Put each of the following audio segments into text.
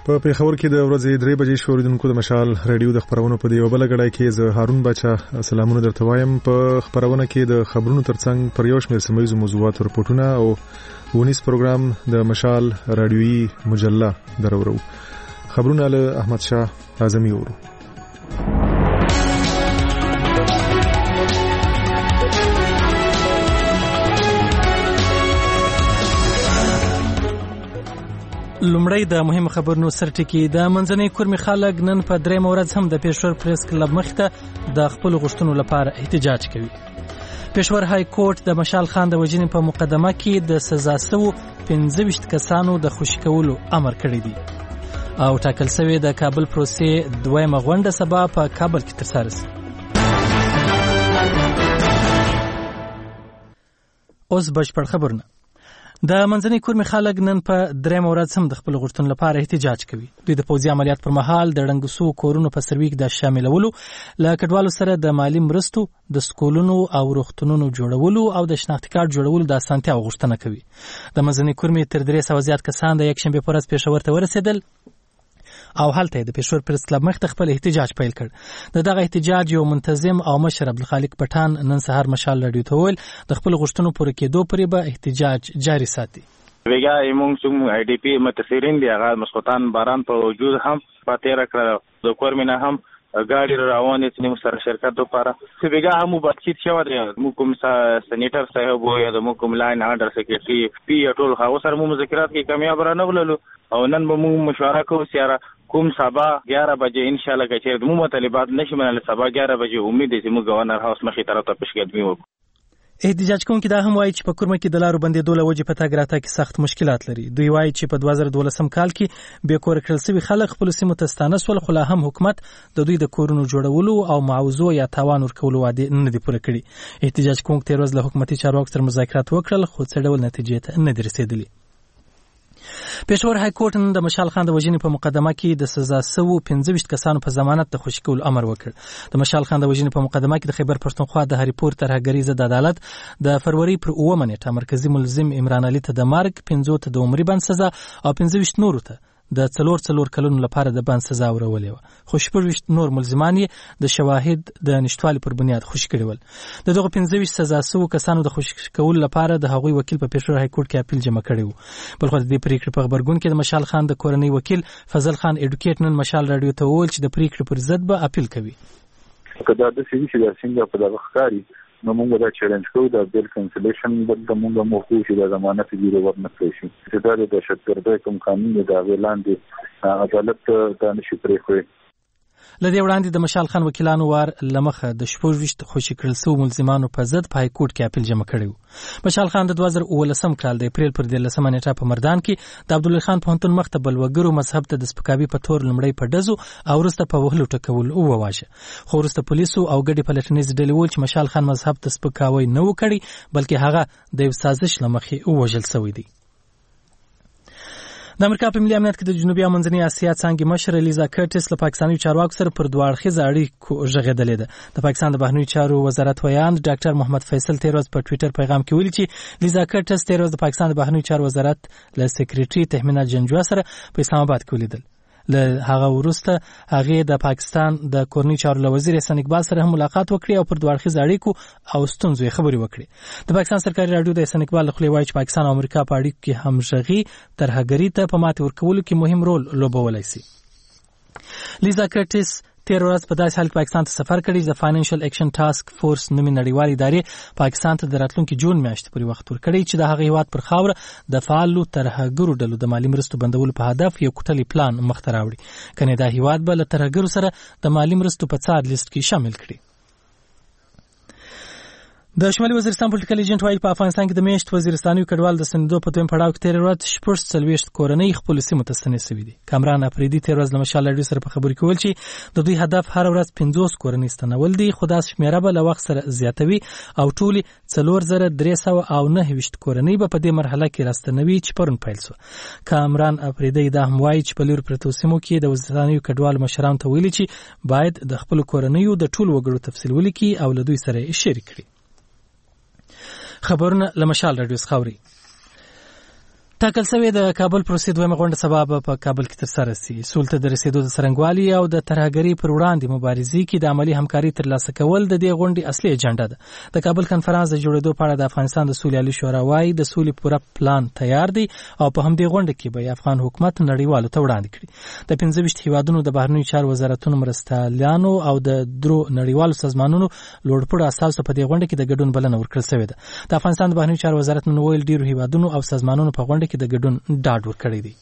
په پیښور کې د ورځې 3 بجې شوریدونکو د مشال رادیو د خبرونو په دی وبله غړای کې زه هارون بچا سلامونه درته وایم. په خبرونه کې د خبرونو ترڅنګ پر یو شمېر سیمایي موضوعات رپورټونه او ونیس پروګرام د مشال رادیوي مجله درورو. خبرونه له احمد شاه اعظمي ورو. لومړی د مهم خبرونو سرټکی. د منځنۍ کورمې خلک نن په 3 ورځ هم د پېښور پریس کلب مخته د خپل غوښتنو لپاره احتجاج کوي. پېښور های کورټ د مشال خان د وژنې په مقدمه کې د سزا شوو 15 کسانو د خوشي کولو امر کړی دی او ټاکل شوی د کابل پروسې دویمه غونډه سبا په کابل کې ترسره شي. اوس بشپړ خبرونه. د منځنۍ کورمې خلک نن په 3 ورځ هم د خپل غوښتنو لپاره احتجاج کوي. دوی د پوځي عملیات پر مهال د ړنګسو کورونو په سروي کې د شاملولو، له کډوالو سره د مالی مرستو، د سکولونو او روغتونونو جوړولو او د شناختي کارت جوړولو د اسانتیا غوښتنه کوي. د منځنۍ کورمې تر 300 زیات کسان د یکشنبه پر ورځ پېښور ته ورسېدل او هلته د پېښور پریس کلب مخ ته خپل احتجاج پیل کړ. دغه احتجاج یو منتظم او مشر عبدالخالق پټان نن سهار مشال رادیو ته ویل د خپل غوښتنو پوره کېدو پورې به احتجاج جاري ساتي. ویګا ایمون چې آی ډی پی متفرین دی هغه مسقطان باران په وجود هم پاتې راکړه د کورمینه هم ګاډي روانې چې موږ سره شرکت لپاره چې ویګا هم بچیت شو دی موږ کوم سنیټر صاحب او یا د موږ کوم لاین اډر سیکریټري پی ټول هغه سره موږ مذاکرات کې کامیاب را نه وللو او نن به موږ مشوره کوو چې کوم سبا 11 بجې ان شاء الله چې موږ مطالبات نشي منل سبا 11 بجې امید دي چې موږ گورنر هاوس مخې طرف ته پیشقدمي وکړو. احتجاج کوونکي دا هم وایي چې په کورمه کې د لارو بندېدو له وجې په تګ راتګ کې سخت مشکلات لري. دوی وایي چې په 2012 کال کې بې کوره کړل شوي خلک خپل سیمو ته ستانه شول، خو لا هم حکومت د دوی د کورونو جوړولو او معاوضو یا تاوان ورکولو وعدې نه دي پوره کړي. احتجاج کوونکي تېر ورځ له حکومتي چارواکو سره مذاکرات وکړل خو څه ډول نتیجې ته نه دي رسېدلي. پېښور های کورټ نن د مشال خان د وژنې په مقدمه کې د سزا شوو 15 کسانو په ضمانت د خوشي کولو امر وکړ. د مشال خان د وژنې په مقدمه کې د خیبر پښتونخوا د هریپور ترهګرۍ ضد عدالت د فروری پر 9 نیټه مرکزی ملزم عمران علي ته د مرګ، 15 ته د عمري بند سزا او 15 نورو ته د 4 کلونو لپاره د بند سزا ورولې و. خو 14 نور ملزمان یې د شواهد د نشټوالي پر بنیاد خوشي کړي ول. دغه 15 سزا شوو کسانو د خوشي کولو لپاره د هغوی وکیل په پېښور های کورټ کې اپیل جمع کړی و. بل خو د دې پریکړې په خبرګون کې د مشال خان د کورنۍ وکیل فضل خان اډوکیټ نن مشال رادیو ته وویل چې د پریکړې پر ضد به اپیل کوي. کله د سړي چې د څنګه په دغه ښکاری نو موږ دا چیلنج کوو د بیل کانسلیشن د موږ موخو چې د ضمانت ګیرو ورنکړي شي چې دا د دهشتګردۍ کوم قانون دی دا ولاندې عدالت ته نشي پرېښودی. لدې وړاندې د مشال خان وکیلانو وار لمخه د 14 خوشي کړل شوو ملزمانو په ضد په های کورټ کې اپیل جمع کړی و. مشال خان د 2019 کال د اپریل پر 13 نیټه په مردان کې د عبدالله خان پوهنتون مخ ته بلوګرو مذهب ته د سپکاوي په تور لمړی په ډزو او وروسته په وهلو ټکول وواژه. خو وروسته پولیسو او ګډې پلټنیز ډلې وویل چې مشال خان مذهب ته سپکاوی نه و کړی بلکې هغه د یو سازش له مخې ووژل شوی دی. د امریکا په ملي امنیت کې د جنوبي او منځنۍ اسیا څانګې مشر لیزا کرټس له پاکستاني چارواکو سره پر 2 اړخیزه اړیکو غږېدلې ده. د پاکستان د بهرنیو چارو وزارت ویاند ډاکټر محمد فیصل تېر ورځ په ټویټر پیغام کې ویلي چې لیزا کرټس تېر ورځ د پاکستان د بهرنیو چارو وزارت له سکریټري تهمینه جنجوا سره په اسلام آباد کې ولیدل. له هغه وروسته هغه د پاکستان د کورنۍ چارو وزیر احسان اقبال سره هم ملاقات وکړي او پر 2 اړخیزه اړیکو او ستونزو خبرې وکړي. د پاکستان سرکاري رادیو د احسان اقبال خپل وایي چې پاکستان او امریکا په اړیکو کې همغږي ترهګرۍ ته په ماتې ورکولو کې مهم رول لوبولی شي. لیزا کرټس تېر ورځ په داسې حال کې پاکستان ته سفر کړی چې د فاینانشل اکشن ټاسک فورس نومي نړیوالې ادارې پاکستان ته د راتلونکي جون میاشتې پورې وخت ورکړی چې د هغه هیواد پر خاوره د فعالو ترهګرو ډلو د مالي مرستو بندولو په هدف یو کوټلي پلان مخته راوړي. کنه دا هیواد به له ترهګرو سره د مالي مرستو په څار لیست کې شامل کړي. د شمالي وزیرستان پولیټیکل ایجنټ وایي په افغانستان کې د میشت وزیرستاني کډوال د سندو په دویم پړاو کې تېر ورځ 40 کورنۍ خپل سیمو ته ستنې شوي دي. کامران افریدي تېر ورځ له مشال رادیو سره په خبرو کې ویل چې د دوی هدف هر ورځ 50 کورنۍ ستنول دي، خو دا شمیره به له وخت سره زیاتوي او ټولې 4329 کورنۍ به په دې مرحله کې راستنوي چې پرون پیل شو. کامران افریدي دا هم وایي چې په لور پرتو سیمو کې د وزیرستاني کډوال مشران ته ویلي چې باید د خپل کورنۍ د ټول وګړو تفصیل ولیکي او له دوی سره شریک کړي. خبرونه له مشال رادیو څخه اوري. ټاکل شوی د کابل پروسې دویمه غونډه سبا په کابل کې ترسره شي. سولې ته د رسیدو د څرنګوالي او د ترهګرۍ پر وړاندې مبارزې کې د عملی همکاري ترلاسه کول د دې غونډې اصلي اجنډا ده. د کابل کنفرانس د جوړېدو په اړه د افغانستان د سولې عالی شورا وايي د سولې پوره پلان تیار دی او په همدې غونډه کې به افغان حکومت نړیوالو ته وړاندې کړي. د 15 هیوادونو د بهرنیو چارو وزارتونو مرستیالانو او د درو نړیوالو سازمانونو لوړپوړو اساسو په دې غونډه کې د ګډون بلنه ورکړل شوې ده. د افغانستان د بهرنیو چارو وزارت نن ویل ډیرو هیوادونو او سازمانونو په غونډه کې د ګډون ډاډ ورکړی دی.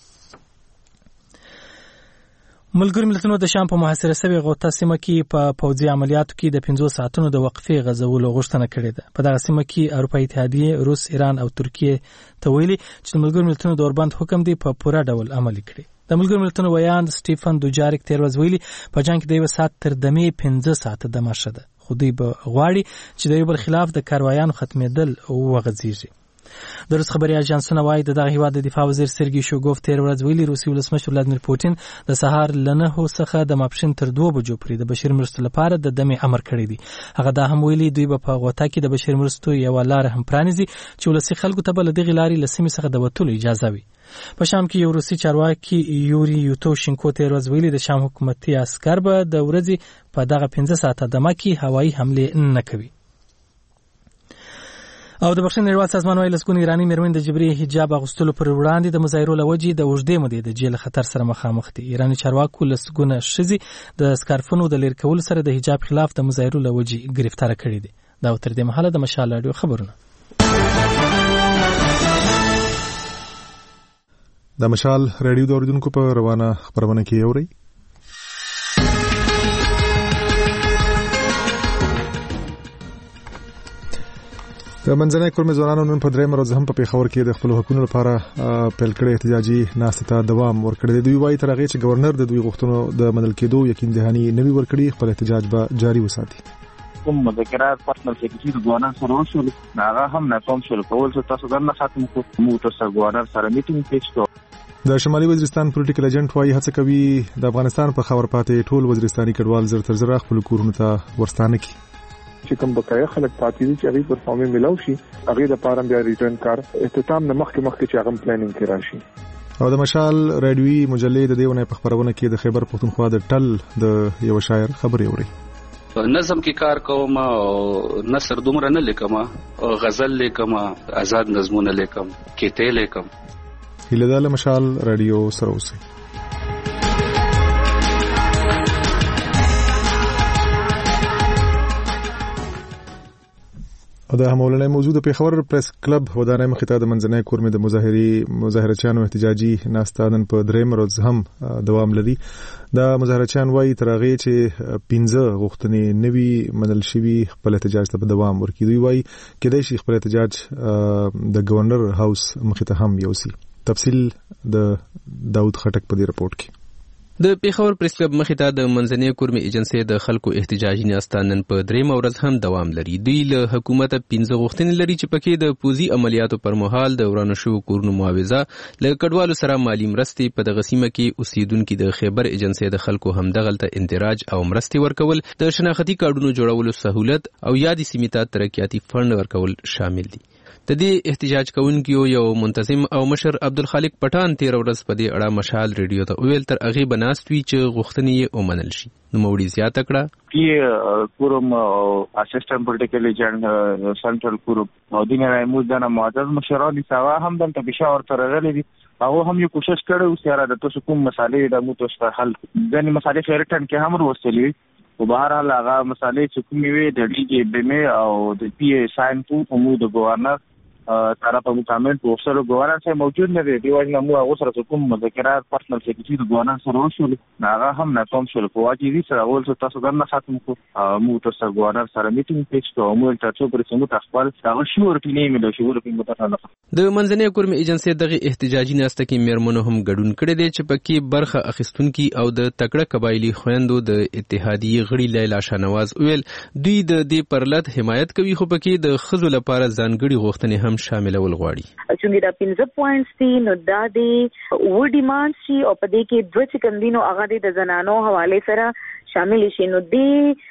ملګرو ملتونو د شام په محاصره شوې غوطه سیمه کې په پوځي عملیاتو کې د 15 ساعتونو د وقفې غځولو غوښتنه کړې ده. په دغه سیمه کې اروپایي اتحادیه، روس، ایران او ترکیه ته ویلي چې د ملګرو ملتونو د اوربند حکم دی په پوره ډول عملي کړي. د ملګرو ملتونو ویاند سټیفن دوجاریک تیر ورځ ویلي په جنگ کې د 1 ساعت تر دمې 15 ساعته دمه شده. خو دوی به غواړي چې د یو بل خلاف د کاروایانو ختمېدل وغځېږي. د روس خبري اژانسونه وايي د دغه هیواد د دفاع وزیر سرګي شوګوف تیر ورځ ویلي روسي ولسمشر ولادیمیر پوتین د سهار له 9 څخه د ماپښین تر 2 بجو پورې د بشري مرستو لپاره د دمې امر کړی دی. هغه دا هم ویلي دوی په غوطه کې د بشري مرستو یو لار هم پرانیزي چې ولسي خلکو ته بل دغه لاري لسمې څخه د وټولو اجازه وي. په شام کې یو روسي چارواکي یوري یوتوشینکو تیر ورځ ویلي د شام حکومتي عسكر به د ورځې په دغه 15 ساعته دمه کې هوایي حمله نه کوي. او د بخښنې نړیوال سازمان وايي لسګونه ایراني مېرمنې د جبري حجاب اغوستلو پر وړاندې د مظاهرو له وجې د اوږدې مودې د جیل خطر سره مخامخ دي. ایراني چارواکو لسګونه ښځې د سکارفونو د لرې کولو سره د حجاب خلاف د مظاهرو له وجې ګرفتاره کړي دي. دا تر دې مهاله د مشال رادیو خبرونه. د مشال رادیو د اوریدونکو په روانه خبرونه کې اوري. د منځنۍ کورمې ځوانانو نن په درېمه ورځ هم په پېښور کې د خپل حقوقو لپاره پیل کړې احتجاجي ناستې ته دوام ورکړی. دوی وايي تر هغې چې ګورنر د دوی غوښتنو د منل کېدو یقین دهاني نه وي ورکړي خپل احتجاج به جاري وساتي. کوم مذاکرات پارتنر سیکریټري د ګورنر سره وشول هغه هم ناکام شول. کول څه تاسو درنه ختم کو مو تاسو ګورنر سره میټینګ پیښ کړ. د شمالي وزیرستان پولیټیکل ایجنټ وايي هڅه کوي د افغانستان په خاور پاتې ټول وزیرستاني کډوال زر تر زر خپل کورونو ته ورستانه کړي. چې کوم بقایا خلک پاتې دي چې هغه پر فارمي ملاو شي هغه د پاره بیا ریټرن کار اختتام نه مخکې چې هغه پلانینګ کې راشي. او د مشال رادیوي مجلې د دیونه په خبرونه کې د خیبر پختونخوا د ټل د یو شاعر خبرې اوري. نظم کې کار کوم او نثر دومره نه لیکم، غزل لیکم، آزاد نظمونه لیکم، کیته لیکم. هله د مشال رادیو سره اوسئ. او د همولنې موضوع د پیښور پریس کلب ودانۍ مخې ته د منځنۍ کورمې د مظاهرچیانو احتجاجي ناسته نن په درېمه ورځ هم دوام لري. د مظاهرچیان وايي تر هغې چې 15 غوښتنې نوي منل شوي خپل احتجاج ته دوام ورکړي. دوی وايي کېدای شي خپل احتجاج د گورنر هاوس مخې ته هم یوسي. تفصیل د داود خټک په دې رپورت کې. د پیښور پریس کلب مخې ته د منځنۍ کورمې ایجنسۍ د خلکو احتجاجي ناسته نن په درېمه ورځ هم دوام لري. دوی له حکومت 15 غوښتنې لري چې پکې د پوځي عملیاتو پر مهال د ورانو شوو کورونو معاوضه، له کډوالو سره مالی مرستې، په دغه سیمه کې اوسیدونکو د خیبر ایجنسۍ د خلکو همدغلته اندراج او مرستې ورکول، د شناختی کارډونو جوړولو سہولت او یادې سیمې ته ترقیاتي فند ورکول شامل دي. د دې احتجاج کوونکو یو منتظم او مشر عبدالخالق پټان 13 ورځ په دې اړه مشال ریډیو ته ویل تر هغه بناست وی چې غوښتنې یې ومنل شي. نو موړي زیاته کړه کې کوم اسسټنټ پولیټیکل ایجنټ سنټرل کورم او دینه رایموز دنه معزز مشران دي سوا هم د پېښور تر غلې دي او هم یو کوشش کړو چې را د تاسو کوم مسالې د مو تاسو حل ځنې مسالې خیرټن کې هم وروستلې او بهر حال هغه مسالې چې کومې وي د ډیګي بمه او د پی ساين په مو د گورنر طرف مکمل په افسر گورنر سره موجود نه دی. دیوژن مو هغه سره کوم مذاکرات پارتنر سیکریټري د گورنر سره وشول هغه هم ناکام شول. په واجی دي سره اول څه تاسو درنه ختم کو مو تاسو گورنر سره میټینګ پیښ کوو مو تاسو پر څنګه خپل هغه شور کې نه ملو شور کې متفاوت. د منځنۍ کورمې ایجنسۍ دغه احتجاجي ناسته کې میرمنو هم ګډون کړی دی چې پکې برخه اخیستونکو او د تکړه قبایلی خويندو د اتحادیې غړي لیلا شاهنواز ویل دوی د دې پرلط حمایت کوي خو پکې د خزو لپاره ځانګړي غوښتنې هم شاملول غواړي. چې دا 15 پوینټس دي نو دا دی و ډیماند شي او په دې کې دوه چې کوم دي نو هغه د زنانو حواله سره شامل شي. نو دی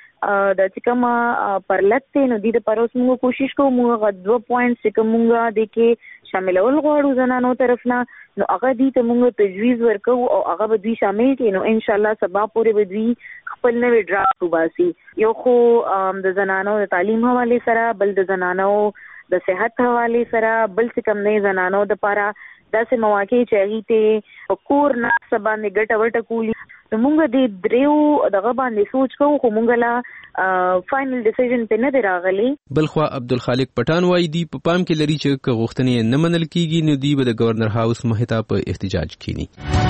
د چې کوم پرلط نو د پروس موږ کوشش کوو موږ 2 پوینټس کومه د کې شاملول غواړو زنانو طرف نه نو هغه دې ته موږ تجویز ورکو او هغه به دوی شامل کړي نو ان شاء الله سبا پورې به دوی خپل نوې ډرافټ وباسي. یو خو د زنانو د تعلیم حواله سره، بل د زنانو د صحت حواله سره، بل څه کم نه زنانو د لپاره داسې مواقع چې هغې ته کور نه سبا نه ګټه وټه کولی نو موږ د دریو دغه باندې سوچ کوو خو موږ لا فائنل ډیسیژن په نه دی راغلی. بلخوا عبدالخالق پټان وایي دی په پام کې لري چې که غوښتنې نه منل کیږي نو دی به د گورنر هاوس مخې ته په احتجاج کینی.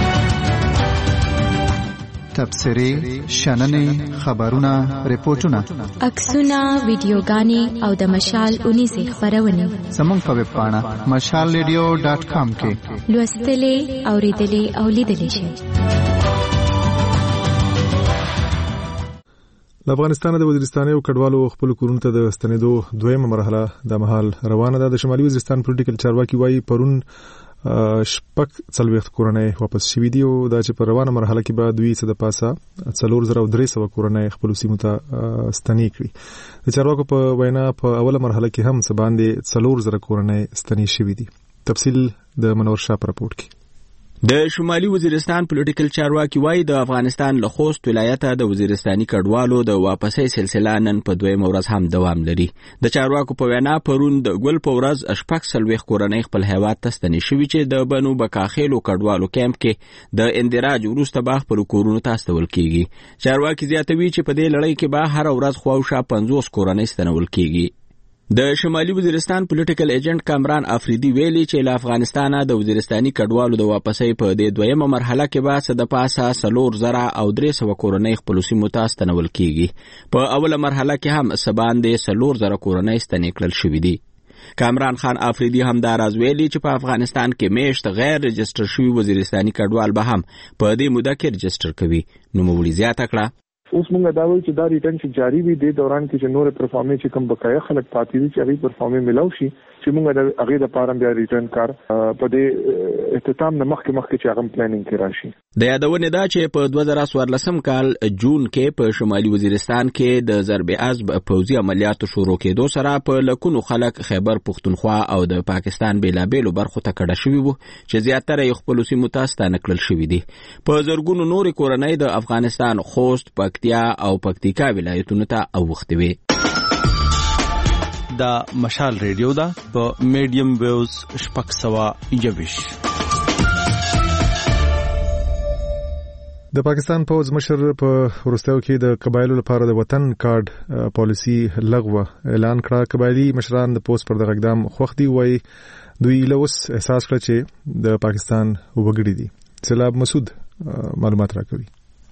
تبصرې، شننې، خبرونه، ریپورتونه، عکسونه، ویډیوګانې او د مشال 19 خبرونه زموږ په ویب پاڼه mashalradio.com کې لوستلې، اوریدلې او لیدلې شئ. د افغانستان د وزیرستان او کډوالو خپل کورونو ته د ستنېدو دویمه مرحله د مهال روانه ده. د شمالي وزیرستان پولیټیکل چارواکي وایي پرون شپږ څلوېښت کورنۍ واپس شوي دي او دا چې په روانه مرحله کې به دوی څه د پاسه 4300 کورنۍ خپل سیمو ته ستنې کړي. د چارواکو په وینا په اوله مرحله کې هم څه باندې 4000 کورنۍ ستنې شوي دي. تفصیل د منور شاه په راپورټ کې. د شمالي وزیرستان پولیټیکل چارواکي وایي د افغانستان له خوست ولایته د وزیرستاني کډوالو د واپسۍ سلسله نن په دویمه ورځ هم دوام لري. د چارواکو په وینا پرون د ګل په ورځ شپږ څلوېښت کورنۍ خپل هیواد ته ستنې شوي چې د بنو بکاخیلو کډوالو کیمپ کې د اندراج وروسته به خپل کورونو ته استول کیږي. چارواکي زیاتوي چې په دې لړۍ کې به هر ورځ خواوشا 50 کورنۍ ستنول کیږي. د شمالي وزیرستان پولیټیکل ایجنټ کامران افریدي ویلي چې له افغانستانه د وزیرستاني کډوالو د واپسۍ په دې دویمه مرحله کې به څه د پاسه 4300 کورنۍ خپل سیمو ته ستنول کیږي. په اوله مرحله کې هم څه باندې 4000 کورنۍ ستنې کړل شوي دي. کامران خان افریدي هم دا راز ویلي چې په افغانستان کې میشت غیر رجسټر شوي وزیرستاني کډوال به هم په دې موده کې رجسټر کوي. نوموړي زیاته کړه اوس موږ دا وایو چې دا ریټرن جاری وي د دوران کې چې نور پرفارمنس چې کوم بقایا خلک پاتې دي چې هغه پرفارمنس ملاو شي چې موږ د هغه د پاره بیا ریټرن کار په دې اختتام نه مخکې چې هغه پلانینګ کې راشي. د یادونه دا چې په 2014 کال جون کې په شمالي وزیرستان کې د ضرب عزب پوځي عملیاتو شروع کېدو سره په لکونو خلک خیبر پختونخوا او د پاکستان بیلابېلو برخو ته کډه شوي وو چې زیاتره یې خپلو سیمو ته ستانه کړل شوي دي. په زرګونو نورې کورنۍ د افغانستان خوست، پکتیا او پکتیکا ولایتونو ته اوښتې وې. دا مشال ریډیو دا په میډیم ویوز 621. د پاکستان پوځ مشر په وروستیو کې د قبایلو لپاره د وطن کارت پالیسی لغوه اعلان کړه. قبایلی مشران د پوځ پر دغه اقدام خوښ دي. وایي دوی اوس احساس کړ چې د پاکستان وګړي دي. سلام مسعود معلومات راکوي.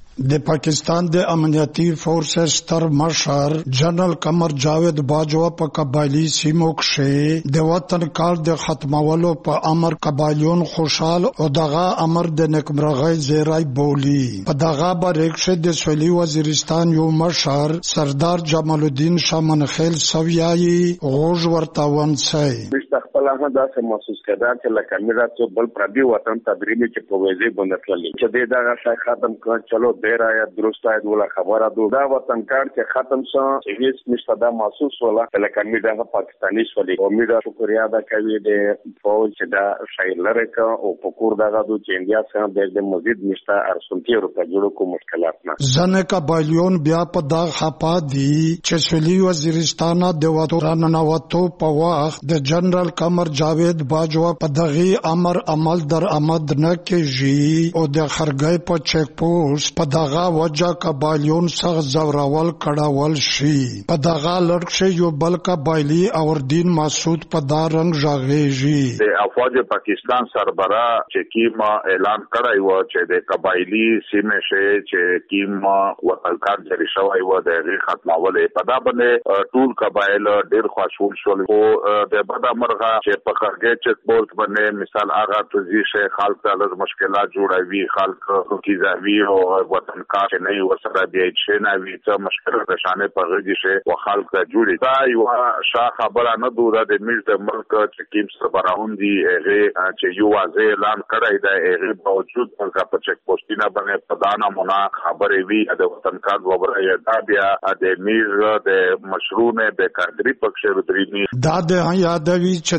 د پاکستان د امنیتي فورسز ستر مشر جنرال قمر جاوید باجوا په قبایلی سیمو کې د وطن کار د ختمولو په امر قبایلیون خوشحال او دغه امر د نکمرغۍ زیری بولی. په دغه باندې د سویلي وزیرستان یو مشر سردار جمال الدین شامنخیل سویایي غوږ ورته ونڅي. خپل هم داسې محسوس کړه چې لکه میرا څو بل پردي وطن تدریمي چې په وځي باندې تللی چې دا غږ ختم کړ. چلو ډیر آیا درست آیا ولا خبره دا وطن کار چې ختم شو چې هیڅ نشته دا محسوس ولا لکه میرا پاکستاني شولي او میرا شکریا ادا کوي د فوج چې دا شایل لري او په کور دغه د انډیا څخه د مزید نشته ارسنتي اروپا جوړو کوم مشکلات نه ځنه قبایلیون بیا په دغه خپا دي چې سویلي وزیرستان د وطن نواتو په وخت د جنرال قمر جاوید باجوا په دغه امر عمل در آمد نه کیږي او د خرګای په چیک پوسټ په دغه وجه قبایلیون څخه زورول کړهول شي. په دغه لړ کې یو بل قبایلی اوردین مسعود په دا رنگ ژغېږي. د افواج پاکستان سربرا چې کیم اعلان کړی و چې د قبایلی سیمه شي چې کیم وتلکار جری شوی و د غیر ختمول په دا باندې ټول قبایل ډیر خوشحال شول او د بد مرغه چې په خرګې چک پوسټ باندې مثال هغه تزي شي خلک له مشکلات جوړوي خلک کیږي او وطن کار نه وسره دی چې نه وي څه مشکل رسانه په غږی شي او خلک جوړي دا یو شاه خبره نه دوه د ملت د ملک چې کیم سربراهون دي هغه چې یو واځي اعلان کړی دی هغه باوجود هغه په چک پوسټینه باندې پدانه منا خبرې وی د وطن کار وبره دا بیا د میر د مشروع نه د کاندري پکښ رودرینی دا د یادوي چې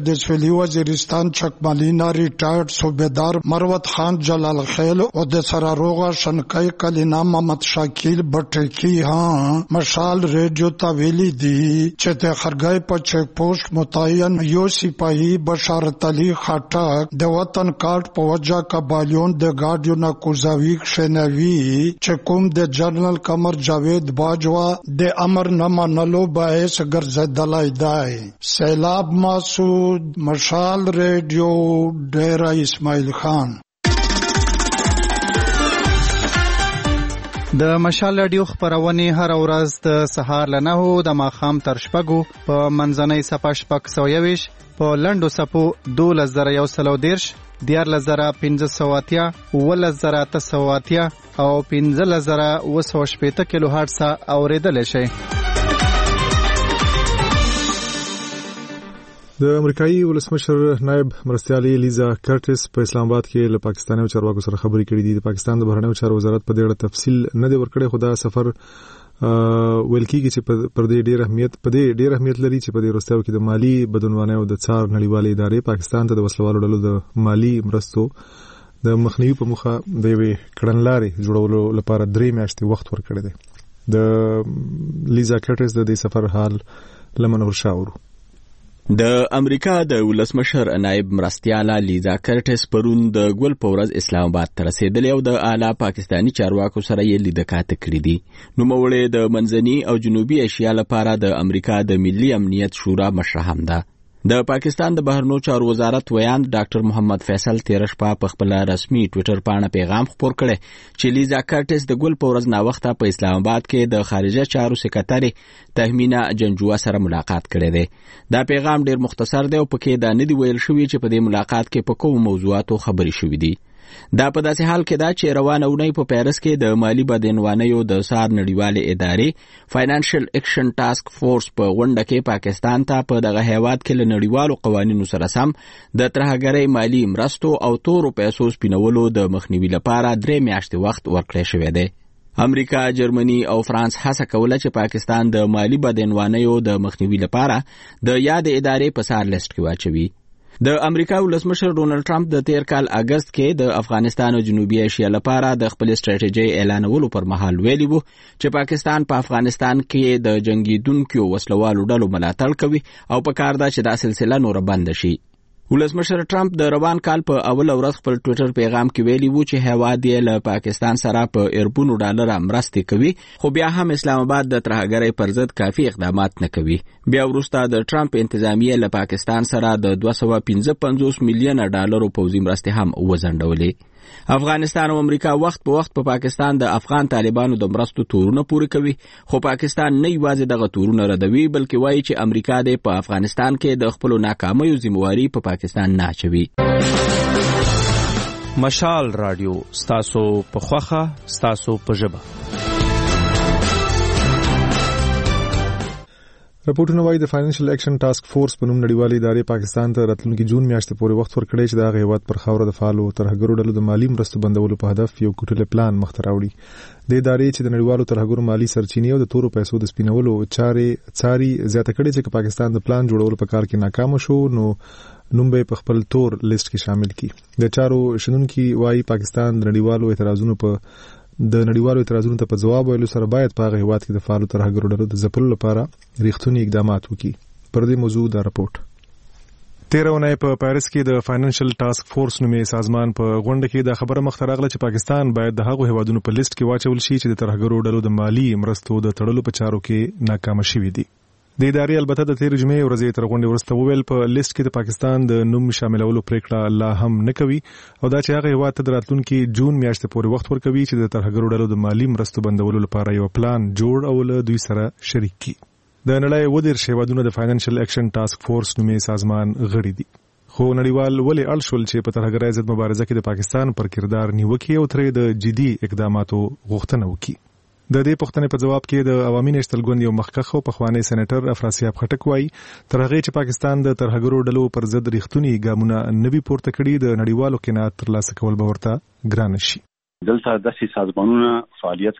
د سویلي وزیرستان چکمالینا ریټایرډ صوبیدار مروت خان جلال خیل او د سراروغه شنکای کلینا محمد شاکیل بټکی مشال ریډیو ته ویلي دي چې د خرګای په چیک پوسټ متعین یو سپاهي بشارت علي خټک د وطن کارت په وجه کابالیون د ګاډیو نه کوزاوی شنوي چې کوم د جنرال قمر جاوید باجوا د امر نه منلو باعث ګرځیدلای دی. سیلاب مسعود، مشال ریډیو، ډیره اسماعیل خان. د مشال رادیو خبرونه هر ورځ د سهار له 9 د ماښام تر 6 په منځنۍ صفه 620 په لنډو صفو 2110 14580 11880 او 15980 کیلو هرتز اوریدل شي. د امریکایي ولسمشر نائب مرستیالي لیزا کرټس په اسلام آباد کې له پاکستاني چارواکو سره خبرې کړې دي. د پاکستان د بهرنیو چارو وزارت په دې اړه تفصیل نه دی ورکړی، خو دا سفر ویل کېږي چې پر دې ډېر اهمیت لري چې په دې وروستیو کې د مالي بدلونوالۍ او د څار نړیوالې ادارې پاکستان ته د وسلوالو ډلو د مالي مرستو د مخنیوي په موخه د یوې کړنلارې جوړولو لپاره 3 میاشتې وخت ورکړی دی. د لیزا کرټس د دې سفر حال لمن ورشاورو. د امریکا د ولسمشر نائب مرستیاله لیزا کرټس پرون د ګل په ورځ اسلام آباد ته رسیدلې او د اعلی پاکستانی چارواکو سره یې لیدکاته کړې دي. نوموړې د منځني او جنوبي ایشیا لپاره د امریکا د ملي امنیت شورا مشره هم ده. د پاکستان د بهرنیو چارو وزارت ویاند ډاکټر محمد فیصل تیر شپه په خپل رسمي ټوئیټر باندې پیغام خپور کړی چې لیزا کرټس د ګل په ورځ نا وخته په اسلام آباد کې د خارجه چارو سکرټری تهمینا جنجوا سره ملاقات کړی دی. دا پیغام ډیر مختصر دی او پکې دا نه دی ویل شوی چې په دې ملاقات کې په کوم موضوعاتو خبرې شوې دي. دا په داسې حال کې دا چې روانه اونۍ په پیرس کې د مالی بدلونوالۍ د څار نړیوالې ادارې فاینانشل اکشن ټاسک فورس په غونډه کې پاکستان ته په دغه هیواد کې له نړیوالو قوانینو سره سم د ترهګرۍ مالی مرستو او تورو پیسو سپینولو د مخنیوي لپاره 3 میاشتې وخت ورکړی شوی دی. امریکا، جرمني او فرانس هڅه کوله چې پاکستان د مالی بدلونوالۍ د مخنیوي لپاره د یاد ادارې په سار لیست کې واچوي. د امریکا ولسمشر ډونلډ ټرمپ د تیر کال اگست کې د افغانستان او جنوبي ایشیا لپاره د خپل استراتیژي اعلانولو پر مهال ویلي وو چې پاکستان په افغانستان کې د جنگیدونکو وسلوالو ډلو ملاتړ کوي او په کار ده چې دا سلسله نور بند شي. ولسمشر ټرمپ د روان کال په اوله ورځ خپل ټوئیټر پیغام کې ویلي وو چې هیواد یې له پاکستان سره په اربونو ډالر مرستې کوي، خو بیا هم اسلام آباد د ترهګرۍ پر ضد کافي اقدامات نه کوي. بیا وروسته د ټرمپ انتظامیه له پاکستان سره د 255 میلیون ډالرو پوځي مرستې هم وزندولې. افغانستان او امریکا وخت په وخت په پاکستان د افغان طالبانو د مرستو تورونه پوره کوي، خو پاکستان نه یوازې دغه تورونه ردوي بلکې وایي چې امریکا د په افغانستان کې د خپل ناکامیو ذمہواری په پاکستان نه اچوي. مشال رادیو ستاسو په خوخه ستاسو په ژبه. راپورټونه وايي د فاینانشل اکشن ټاسک فورس په نوم نړیوالې ادارې پاکستان ته راتلونکي جون میاشتې پورې وخت ورکړی چې د هغه هیواد پر خاوره د فعالو ترهګرو ډلو د مالی مرستو بندولو په هدف یو کوټلی پلان مخته راوړي. د ادارې چې د نړیوالو ترهګرو مالی سرچینې او د تورو پیسو د سپینولو چاري زیاته کړي چې پاکستان د پلان جوړولو په کار کې ناکام شو نو نوم به په خپل تور لیست کې شامل کړي. د چارو شنونکي وايي پاکستان د نړیوالو اعتراضونو ته په جواب ویلو سره باید په هغه هیواد کې د فعالو ترهګرو ډلو د ځپلو لپاره ریښتونی اقدامات وکړي. پر دې موضوع دا راپورټ. 13 اونۍ په پاریس کې د فاینانشل ټاسک فورس نومې سازمان په غونډه کې دا خبره مخته راغله چې پاکستان باید د هغو هیوادونو په لیست کې واچول شي چې د ترهګرو ډلو د مالی مرستو د تړلو په چارو کې ناکام شوي دي. د ادارې البته د 13 جمعې ورځې تر غونډې وروسته وویل په لیست کې د پاکستان د نوم شاملولو پریکړه لا هم نه کوي او دا چې هغه هیواد ته د راتلونکي جون میاشتې پورې وخت ورکوي چې د ترهګرو ډلو د مالی مرستو بندولو لپاره یو پلان جوړ او له دوی سره شریک کړي. د نړۍ ودیر هیوادونو د فاینانشل اکشن ټاسک فورس نومې سازمان غړي دي، خو نړیوال ولې اړ شول چې په ترهګرۍ ضد مبارزه کې د پاکستان پر کردار نیوکه او ترې د جدي اقداماتو غوښتنه وکړي. د دې پوښتنې په جواب کې د عوامي نېشنل ګوند یو مخکښ او پخوانی سېنیټر افراسیاب خټک وایي تر هغې چې پاکستان د ترهګرو ډلو پر ضد ریښتوني ګامونه نه وي پورته کړي د نړیوالو قناعت ترلاسه کول به ورته ګرانه شي. دلته داسې سازمانونه فعالیت کوي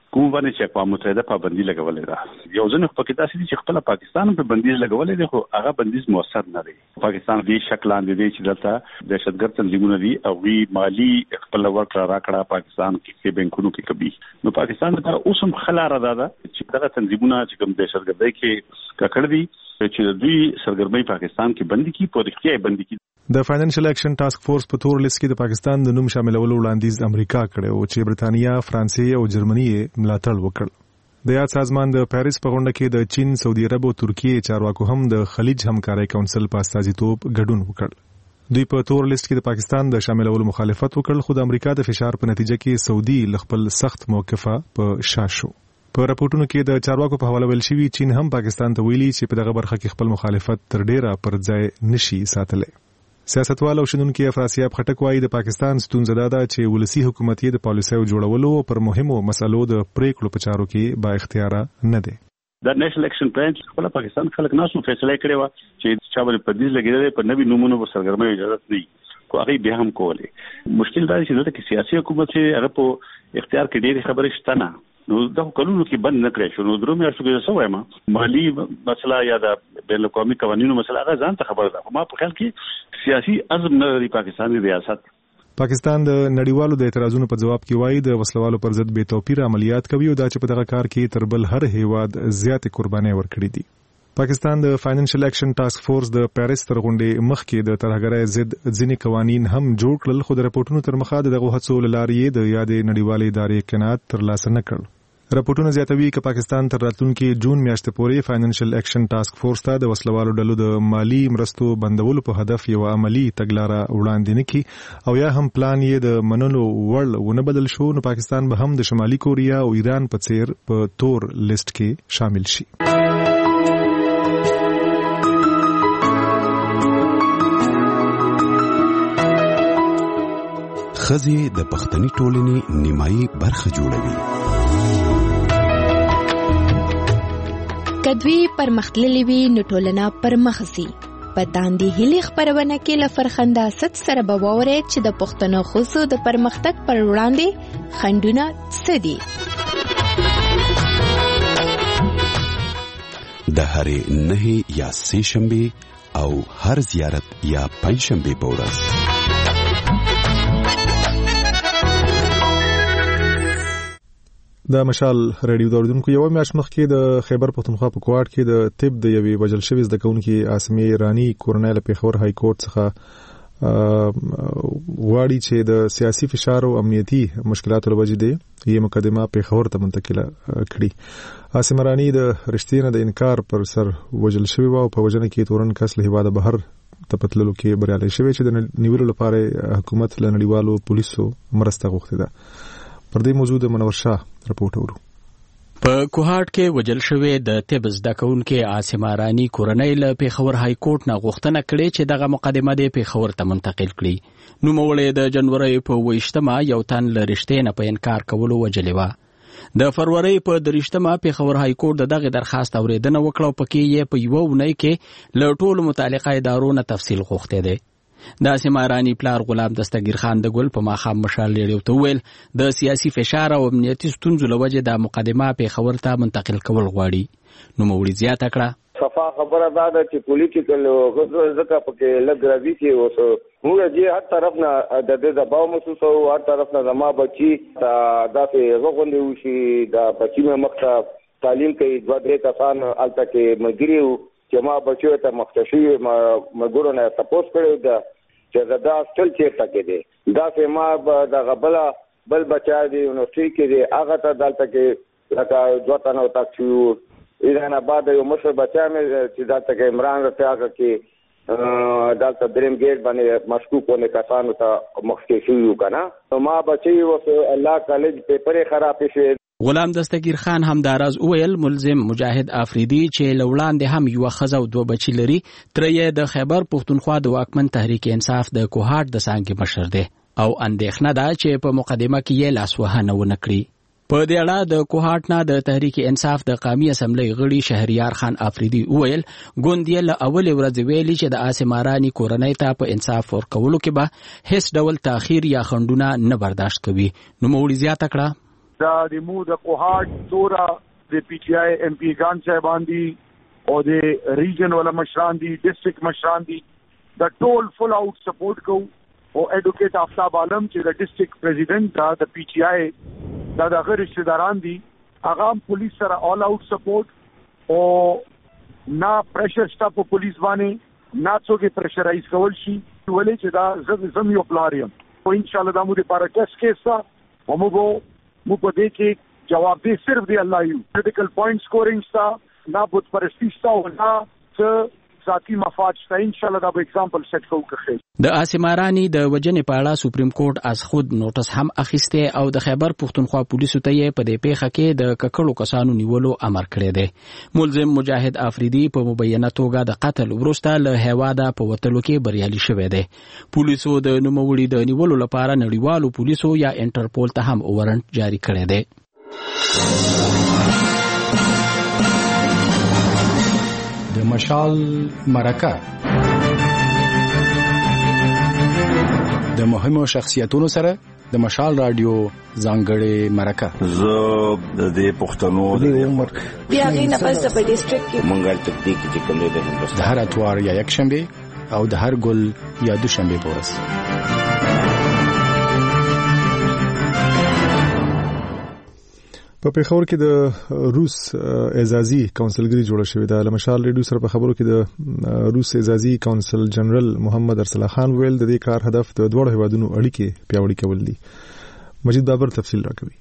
کوم باندې چې اقوام متحده پابندي لګولې ده. یو ځنه په کې تاسو چې خپل پاکستان په بندیز لګولې ده، خو هغه بندیز موثر نه دی. پاکستان دې شکل اندې دی چې دلته دهشتګرد تنظیمونه دي او وی مالی خپل ورکړه راکړه پاکستان کې بانکونو کې کبي. نو پاکستان لپاره اوسم خلاره ده چې دغه تنظیمونه چې کوم دهشتګردۍ کې ککړ دي چې دوی سرګرمۍ پاکستان کې بندي کی په رښتیا بندي کی. د فاینانشل اکشن ټاسک فورس په تور لیست کې د پاکستان د نوم شاملولو وړاندیز امریکا کړی او چې برتانیا، فرانسې او جرمني ملاتړ وکړ. د یاد سازمان د پاریس په غونډه کې د چین، سعودي عرب او ترکیې چارواکو هم د خلیج همکارۍ کونسل په استازیتوب ګډون وکړ. دوی په تور لیست کې د پاکستان د شاملولو مخالفت وکړ، خو د امریکا د فشار په نتیجه کې سعودي خپل سخت موقفه په شا شو. په راپورټونو کې د چارواکو په حواله ویل شوی چین هم پاکستان ته ویلي چې په دغه برخه کې خپل مخالفت تر ډیره پر ځای نشي ساتلی. سیاستوال او شنونکي افراسیاب خټک وایي د پاکستان ستونزه دا ده چې ولسی حکومت یې د پالیسیو جوړولو پر مهمو مسلو د پریکړو په چارو کې با اختیار نه دی. د نېشنل اکشن پلان خپل پاکستان خلک ناسو فیصله کړې و چې چا باندې پدیز لګیدل په نوي نمونه په سرګرمۍ اجازه نه کو هغه به هم کوله. مشکل دا چې دلته کې سیاسي حکومت چې هغه په اختیار کې ډېری خبرې شته نه. نو د قانونو کې بند نه کړی شو. نو درو میاشتو کې څه وایم مالی مسله یا د بین الاقوامي قوانینو مسله هغه ځان ته خبره ده. ما په خیال کې سیاسي عزم نه لري پاکستاني ریاست. پاکستان د نړیوالو د اعتراضونو په جواب کې وایي د وسلوالو پر ضد بې توپیر عملیات کوي او دا چې په دغه کار کې تر بل هر هیواد زیات قرباني ورکړي دي. پاکستان د فاینانشل اکشن ټاسک فورس د پاریس تر غونډې مخکې د ترهګرۍ ضد ځینې قوانین هم جوړ کړل، خو د راپورټونو تر مخه دغه هڅو له لارې د یادې نړیوالې ادارې قناعت ترلاسه نه کړ. راپورټونه زیاتوي چې پاکستان تر راتلونکي جون میاشتې پورې فاینانشل اکشن ټاسک فورس ته د وسلوالو ډلو د مالی مرستو بندولو په هدف یو عملی تګلاره وړاندې نه کړي او یا هم پلان یې د منلو وړ ونه بدل شو، نو پاکستان به هم د شمالي کوریا او ایران په څیر په تور لیست کې شامل شي. ښځې د پښتني ټولنې نیمایي برخه جوړوي. کدوی پرمختللې وي نو ټولنه پرمخ ځي. په داندې هیلې خپرونه کې له فرخنده ست سره به واورئ چې د پښتنو ښځو د پرمختګ پر وړاندې خنډونه څه دي. د هرې نهې یا سې شنبې او هر زیارت یا پنج شنبې په ورځ د مشال رادیو دوردونکو یو میاشت مخکې د خیبر پښتونخوا په کوټ کې د طب د یوې وجل شوی زده کوونکي اسمې رانی کورنۍ له پیښور های کورټ څخه واړي چې د سیاسي فشار او امنیتي مشکلاتو لوجې دی یې مقدمه پیښور ته منتقله کړي. اسمې رانی د رښتینه د انکار پر سر وجل شوی او په وجنه کې تورن کس له هیواده بهر تپتللو کې بریالي شوی چې د نیولو لپاره حکومت له نړیوالو پولیسو مرسته غوښتي ده. پر دې موضوع د منور شاه رپورټ اورو. په کوهاټ کې وجل شوی د طب زده کوونکي عاصمه رانی کورنۍ له پیښور های کورټ نه غوښتنه کړې چې دغه مقدمه د پیښور ته منتقل کړي. نوموړی د جنوري په 28مه یو تن له رښتې نه په انکار کولو وجلې وه. د فروری په 30مه پیښور های کورټ دغه درخواست اوریدنه وکړه او پکې یې په یو ونۍ کې له ټولو متعلقه ادارو نه تفصیل غوښتی دی. د سیمارانی پلار غلام دستگیر خان د ګل په ماخام مشال لري ته ویل د سیاسي فشار او امنیتي ستونزو لوجه د مقدمه پیښور ته منتقل کول غواړي. نو موري زیاته کړه صفا خبره ده چې پولیټیکل غوښتنه پکې لګ راځي چې اوس موږ چې هر طرف نه د دې دباو محسوس او هر طرف نه زما بچي دا په غوښندې وشي دا بچي مې مخته تعلیم کوي 2-3 کسان الته کې مګریو چې ما بچو ته مختشي مګورو نه سپورټ کړو دا چې دا ټل چیرته کې دي دا چې ما د غبلا بل بچا دي نو ټیک دي هغه ته دلته کې لکه دوته نو تاسو ایران آباد یو مشر بچا مې چې دلته کې عمران راته هغه کې دلته دریم ګیټ باندې مشکوکونه کسانو ته مخکې شو کنه نو ما بچي وس الله کالج پیپر خراب شي. غلام دستگیر خان هم داراز اویل ملزم مجاهد افریدی چې لوړاندې هم یو خزه او 2 بچی لري ترې د خیبر پښتونخوا د واکمن تحریک انصاف د کوهاټ د څنګه مشر دی او اندېښنه ده چې په مقدمه کې یې لاسوهنه ونه کړي. په دې اړه د کوهاټ نه د تحریک انصاف د قومي اسمبلی غړي شهریار خان افریدی اویل ګوندې له اول ورځ ویلي چې د اسمارانی کورنۍ ته په انصاف ورکولو کې به هیڅ ډول تاخير یا خنډونه نه برداشت کوي. نو موري زیاته کړه د مو د کوهاټ تورا د پی ټی آی ایم پی ګان صاحبان دي او د ریجن ولا مشران دي ډیسټریکټ مشران دي د ټول فل آؤٹ سپورټ کو او ایڈوکیټ آفتاب عالم چې د ډیسټریکټ پریزیډنټ دا د پی ټی آی دا د غیر رشتہ داران دي هغه پولیس سره آل آؤٹ سپورټ او نا پریشر شته په پولیس باندې نا څوک پریشرایز کول شي ولې چې دا زم یو پلاریم او ان شاء الله دا مو د پاره ټیسټ کیسه مو په دې کې جواب دی صرف دی الله یو کریټیکل پوینټ سکورینګ ستا نا بت پرستی ستا او نا څه ذاتی مفاد شته ان شاء الله دا به اگزامپل سیټ کوو که د آسمارانی د وجنې په اړه سپریم کورټ از خود نوټس هم اخیسته او د خیبر پښتونخوا پولیسو ته یې په دې پیښه کې د ککړو کسانو نیولو امر کړی دی ملزم مجاهد افریدي په مبینه توګه د قتل وروسته له هیواده په وتلو کې بریالي شوی دی پولیسو د نوموړي د نیولو لپاره نړیوالو پولیسو یا انټرپول ته هم وارنټ جاری کړی دی د مشال مرکه د مهمو شخصیتونو سره د مشال رادیو ځانګړې مرکه زه د پښتنو د عمر بیا غینه پس په ډیسټریکټ کې منګل تکتیک چې کوم دی د هندوستان د هر اتوار یا یک شنبه او د هر ګل یا دوشنبه پورس په پیښور کې د روس اعزازي کونسلګری جوړه شوې ده. لمشال ریډیو سره په خبرو کې د روس اعزازي کونسل جنرال محمد ارسلا خان ویل د دې کار هدف د دوه هیوادونو اړیکې پیاوړې کول دي. مجید بابر تفصیل راکوي.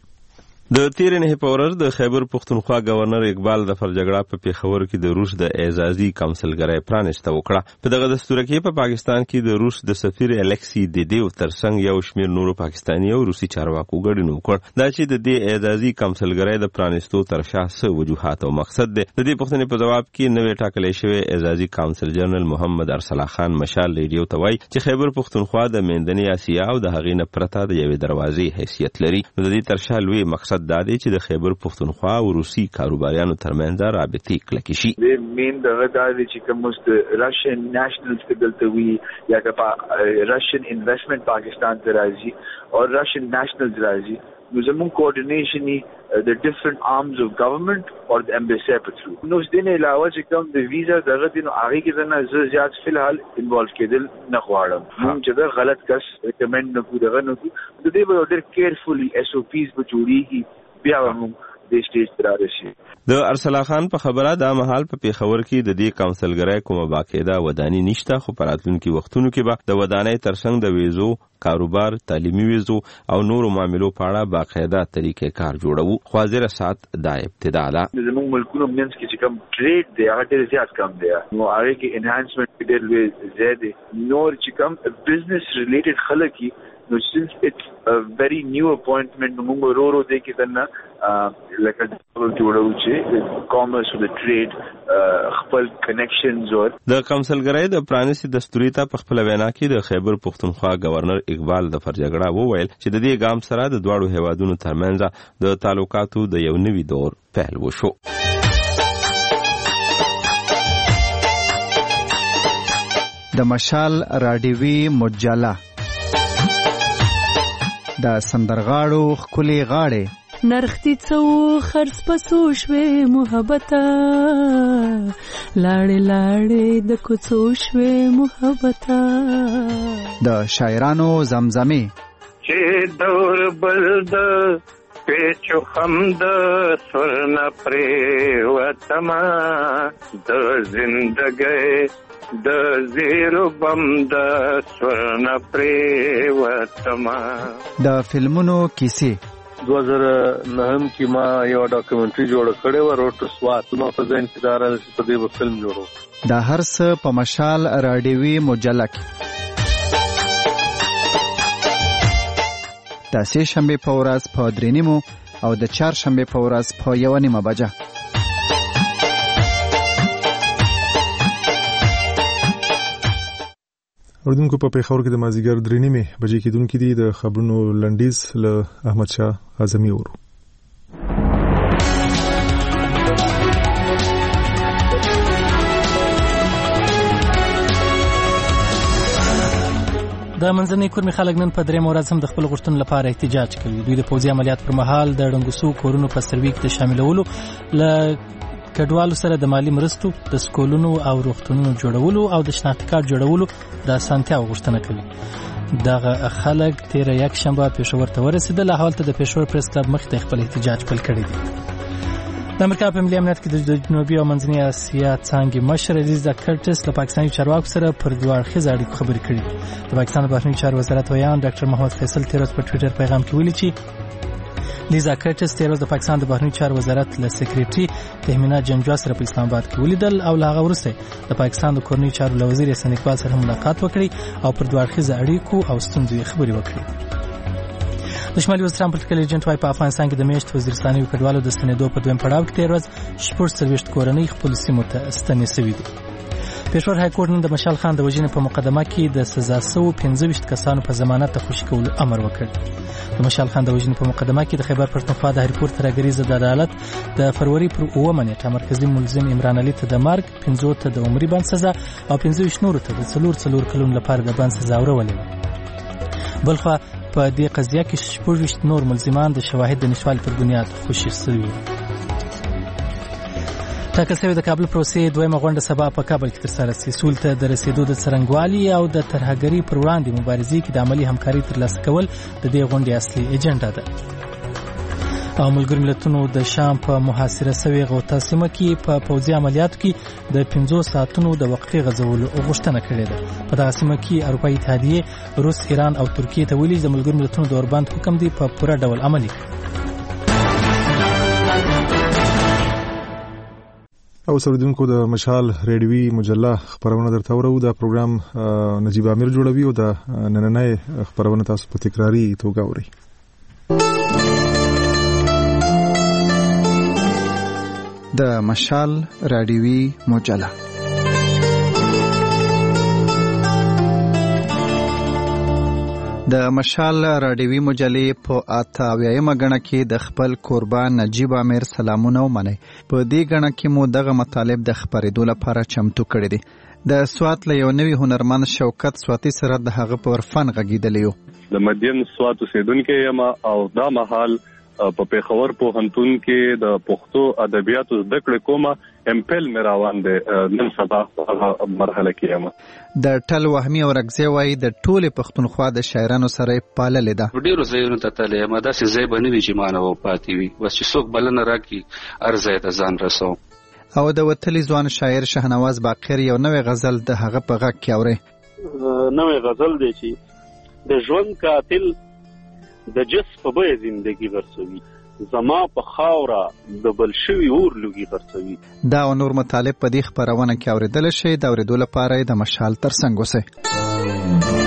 د تیرې نه په ورځ د خیبر پښتونخوا گورنر اقبال ظفر جګړه په پیښور کې د روس د اعزازي کونسلګری پرانیسته وکړه. په دغه دستور کې په پاکستان کې د روس د سفیر الکسی دیدیو ترڅنګ یو شمېر نورو پاکستاني او روسي چارواکو ګډون وکړ. دا چې د دې اعزازي کونسلګری د پرانیستو تر شا څه وجوهات او مقصد دی. د دې پوښتنې په جواب کې نوې ټاکلې شوی اعزازي کونسل جنرال محمد ارسلا خان مشال ریډیو ته وایي چې خیبر پښتونخوا د میندنې اسیا او د هغې نه پرته د یوې دروازې حیثیت لري. د دې تر شا لوی مقصد دا دی چې د خیبر پښتونخوا او روسي کاروباریانو ترمنځ رابطې کلکې شي. د مین دغه دا چې کوم راشن نېشنل سټیبل وي یا که راشن انویسټمنٹ پاکستان ته راځي او راشن نېشنل راځي نو زموږ کوارډینیشن د ډیفرنٹ آرمز اف گورنمنٹ او د امبیسی په تھرو نو د دې علاوه چې کوم د ویزا دغه دینو هغه کې نه زه زیات فلحال انوالو کېدل نه غواړم. چې دا غلط کس ریکمند نه کوو دغه نه کوو د دې به ډېر کیرفولي اس او پیز به جوړیږي بیا موږ د سټیج تر راشي. د ارسلا خان په خبره دا مهال په پیښور کې د دې کونسلګری کومه باقاعده وداني نشته خو په راتلونکي وختونو کې به د ودانۍ ترڅنګ د ویزو کاروبار تعلیمي ویزو او نورو معاملو په اړه باقاعده طریقې کار جوړوو. خواجه سات دا ابتدا ده. زموږ ملکونو منځ کې چې کوم ټریډ دی هغه ډېر زیات کم دی نو هغه کې انهانسمنت ډېر زیات دی. نور چې کوم بزنس ریلیټډ خلک نو since it's a very new appointment موږ ورو دی کې دنه لکه جوړو چې کامرس او د ټریډ خپل کنیکشنز او د کونسلګری د پرانیستي دستوري ته په خپل وینا کې د خیبر پښتونخوا گورنر اقبال ظفر جګړه وویل چې د دې ګام سره د دوه هیوادونو ترمنځ د تعلقاتو د یو نوي دور پیل وشو. د مشال رادیوي مجله د سندرغاړو خولي غاړې نرختی څو خرڅ پسو شوې محبته لاړې لاړې د کوڅو شوې محبته د شاعرانو زمزمه چې دور بل د پیچو خمد سرنا پرې وتما د زندګۍ د زیرو بم د سورنا پرې وتما. د فلمونو کیسې 2009 کې ما یو ډاکومنټري جوړ کړی و روټ سوات نو په ځین کې دار په دې فلم جوړو. د هر څه په مشال رادیوي مجله کې د سه شنبه په ورځ په 3:30 او د چهار شنبه په ورځ په 1:30 بجه. اردوونکو په پیښور کې د مازیګر 3:30 بجې کېدونکې دي د خبرونو لنډیز له احمد شاه اعظمي ورو. د منځنۍ کورمې خلک نن په درېیمه ورځ هم د خپل غوښتنو لپاره احتجاج کوي. دوی د پوځي عملیات پر مهال د ړنګو کورونو په سروي کې د شاملولو له کډوالو سره د مالی مرستو، د سکولونو او روغتونونو جوړولو او د شناخته کارت جوړولو د اسانتیا غوښتنه کوي. دغه خلک تېره یکشنبه پېښور ته ورسېدل. هلته د پېښور پریس کلب مخې ته خپل احتجاج پیل کړی دی. د امریکا په ملي امنیت کې د جنوبي او منځنۍ اسیا څانګې مشر لیزا کرټس له پاکستاني چارواکو سره پر دوه اړخیزه اړیکو خبرې کړې. د پاکستان د بهرنیو چارو وزارت ویان ډاکټر محمد فیصل تېره ورځ په ټویټر پیغام کې ویلي چې لیزا کرټس تېره ورځ د پاکستان د بهرنیو چارو وزارت له سکریټري تهمینا جنجوا سره په اسلام آباد کې ولیدل او له هغه وروسته د پاکستان د کورنیو چارو له وزیر احسان اقبال سره ملاقات وکړي او پر دوه اړخیزه اړیکو او ستونزو خبرې وکړي. د شمالي وزیرستان پولیټیکل ایجنټ وايي په افغانستان کې د میشت وزیرستاني کډوالو د ستنېدو په دویم پړاو کې تېره ورځ 40 کورنۍ خپل سیمو ته ستنې شوي دي. پېښور های کورټ نن د مشال خان د وژنې په مقدمه کې د سزا شوو 15 کسانو په ضمانت ته خوشي کولو امر وکړ. د مشال خان د وژنې په مقدمه کې د خیبر پښتونخوا د هریپور ترهګریزه د عدالت د فروری پر 9 نیټه مرکزی ملزم عمران علي ته د مرګ، 15 ته د عمري بند سزا او 15 نورو ته د 4 کلونو لپاره د بند سزا ورولې. بلخوا په دې قضیه کې 26 نور ملزمان د شواهد د نشوالي پر بنیاد خوشي شوي. ټاکل شوې د کابل پروسې دویمه غونډه سبا په کابل کې ترسره شي. سول ته د رسیدو د څرنګوالي او د ترهګرۍ پر وړاندې مبارزې کې د عملي همکارۍ ترلاسه کول د دې غونډې اصلي ایجنډا ده. او ملګرو ملتونو د شام په محاصره شوې غوطه سیمه کې په پوځي عملیاتو کې د 15 ساعتونو د وقفې غځولو غوښتنه کړې ده. په دغه سیمه کې اروپایي اتحادیې، روس، ایران او ترکیې ته ویلي د ملګرو ملتونو د اوربند حکم دی په پوره ډول عملي کړي. او سردونکو د مشال ریډیوي مجله خبرونه درته ورو. دا پروګرام نجیب امیر جوړوي او د نننۍ خبرونه تاسو په تکراری توګه اورئ. د مشال رادیوي مجله د مشال رادیوي مجلې په 88مه غڼه کې د خپل قربان نجیب امیر سلامونه ومني. په دې غڼه کې مو دغه مطالب د خبرېدو لپاره چمتو کړی دي. د سوات له یو نوي هنرمند شوکت سواتی سره د هغه په فن غږیدلی یو. د مدین سوات اوسیدونکی یم او دا مهال په پېښور پوهنتون کې د پښتو ادبیاتو زده کړې کومه امپل مې روان دی. نن سبا مرحله کې یم. د ټل وهمي او رګزی وایي د ټولې پښتونخوا د شاعرانو سره پاللې ده. ډېرو ځایونو ته تللی یم، داسې ځای به نه وي چې ما نه پاتې وي، بس چې څوک بلنه راکړي هر ځای ته ځان رسوم. او د وتلي ځوان شاعر شهنواز باقر یو نوی غزل د هغه په غږ کې اوري. نوی غزل دی چې د ژوند قاتل د جس په بیه زندگی برسوي، زما په خاوره د بل شوي اور لوګي برسوي. دا او نور مطالب په دې خبرونه کې اوریدل شي. د اوریدو لپاره د مشال ترڅنګ اوسئ.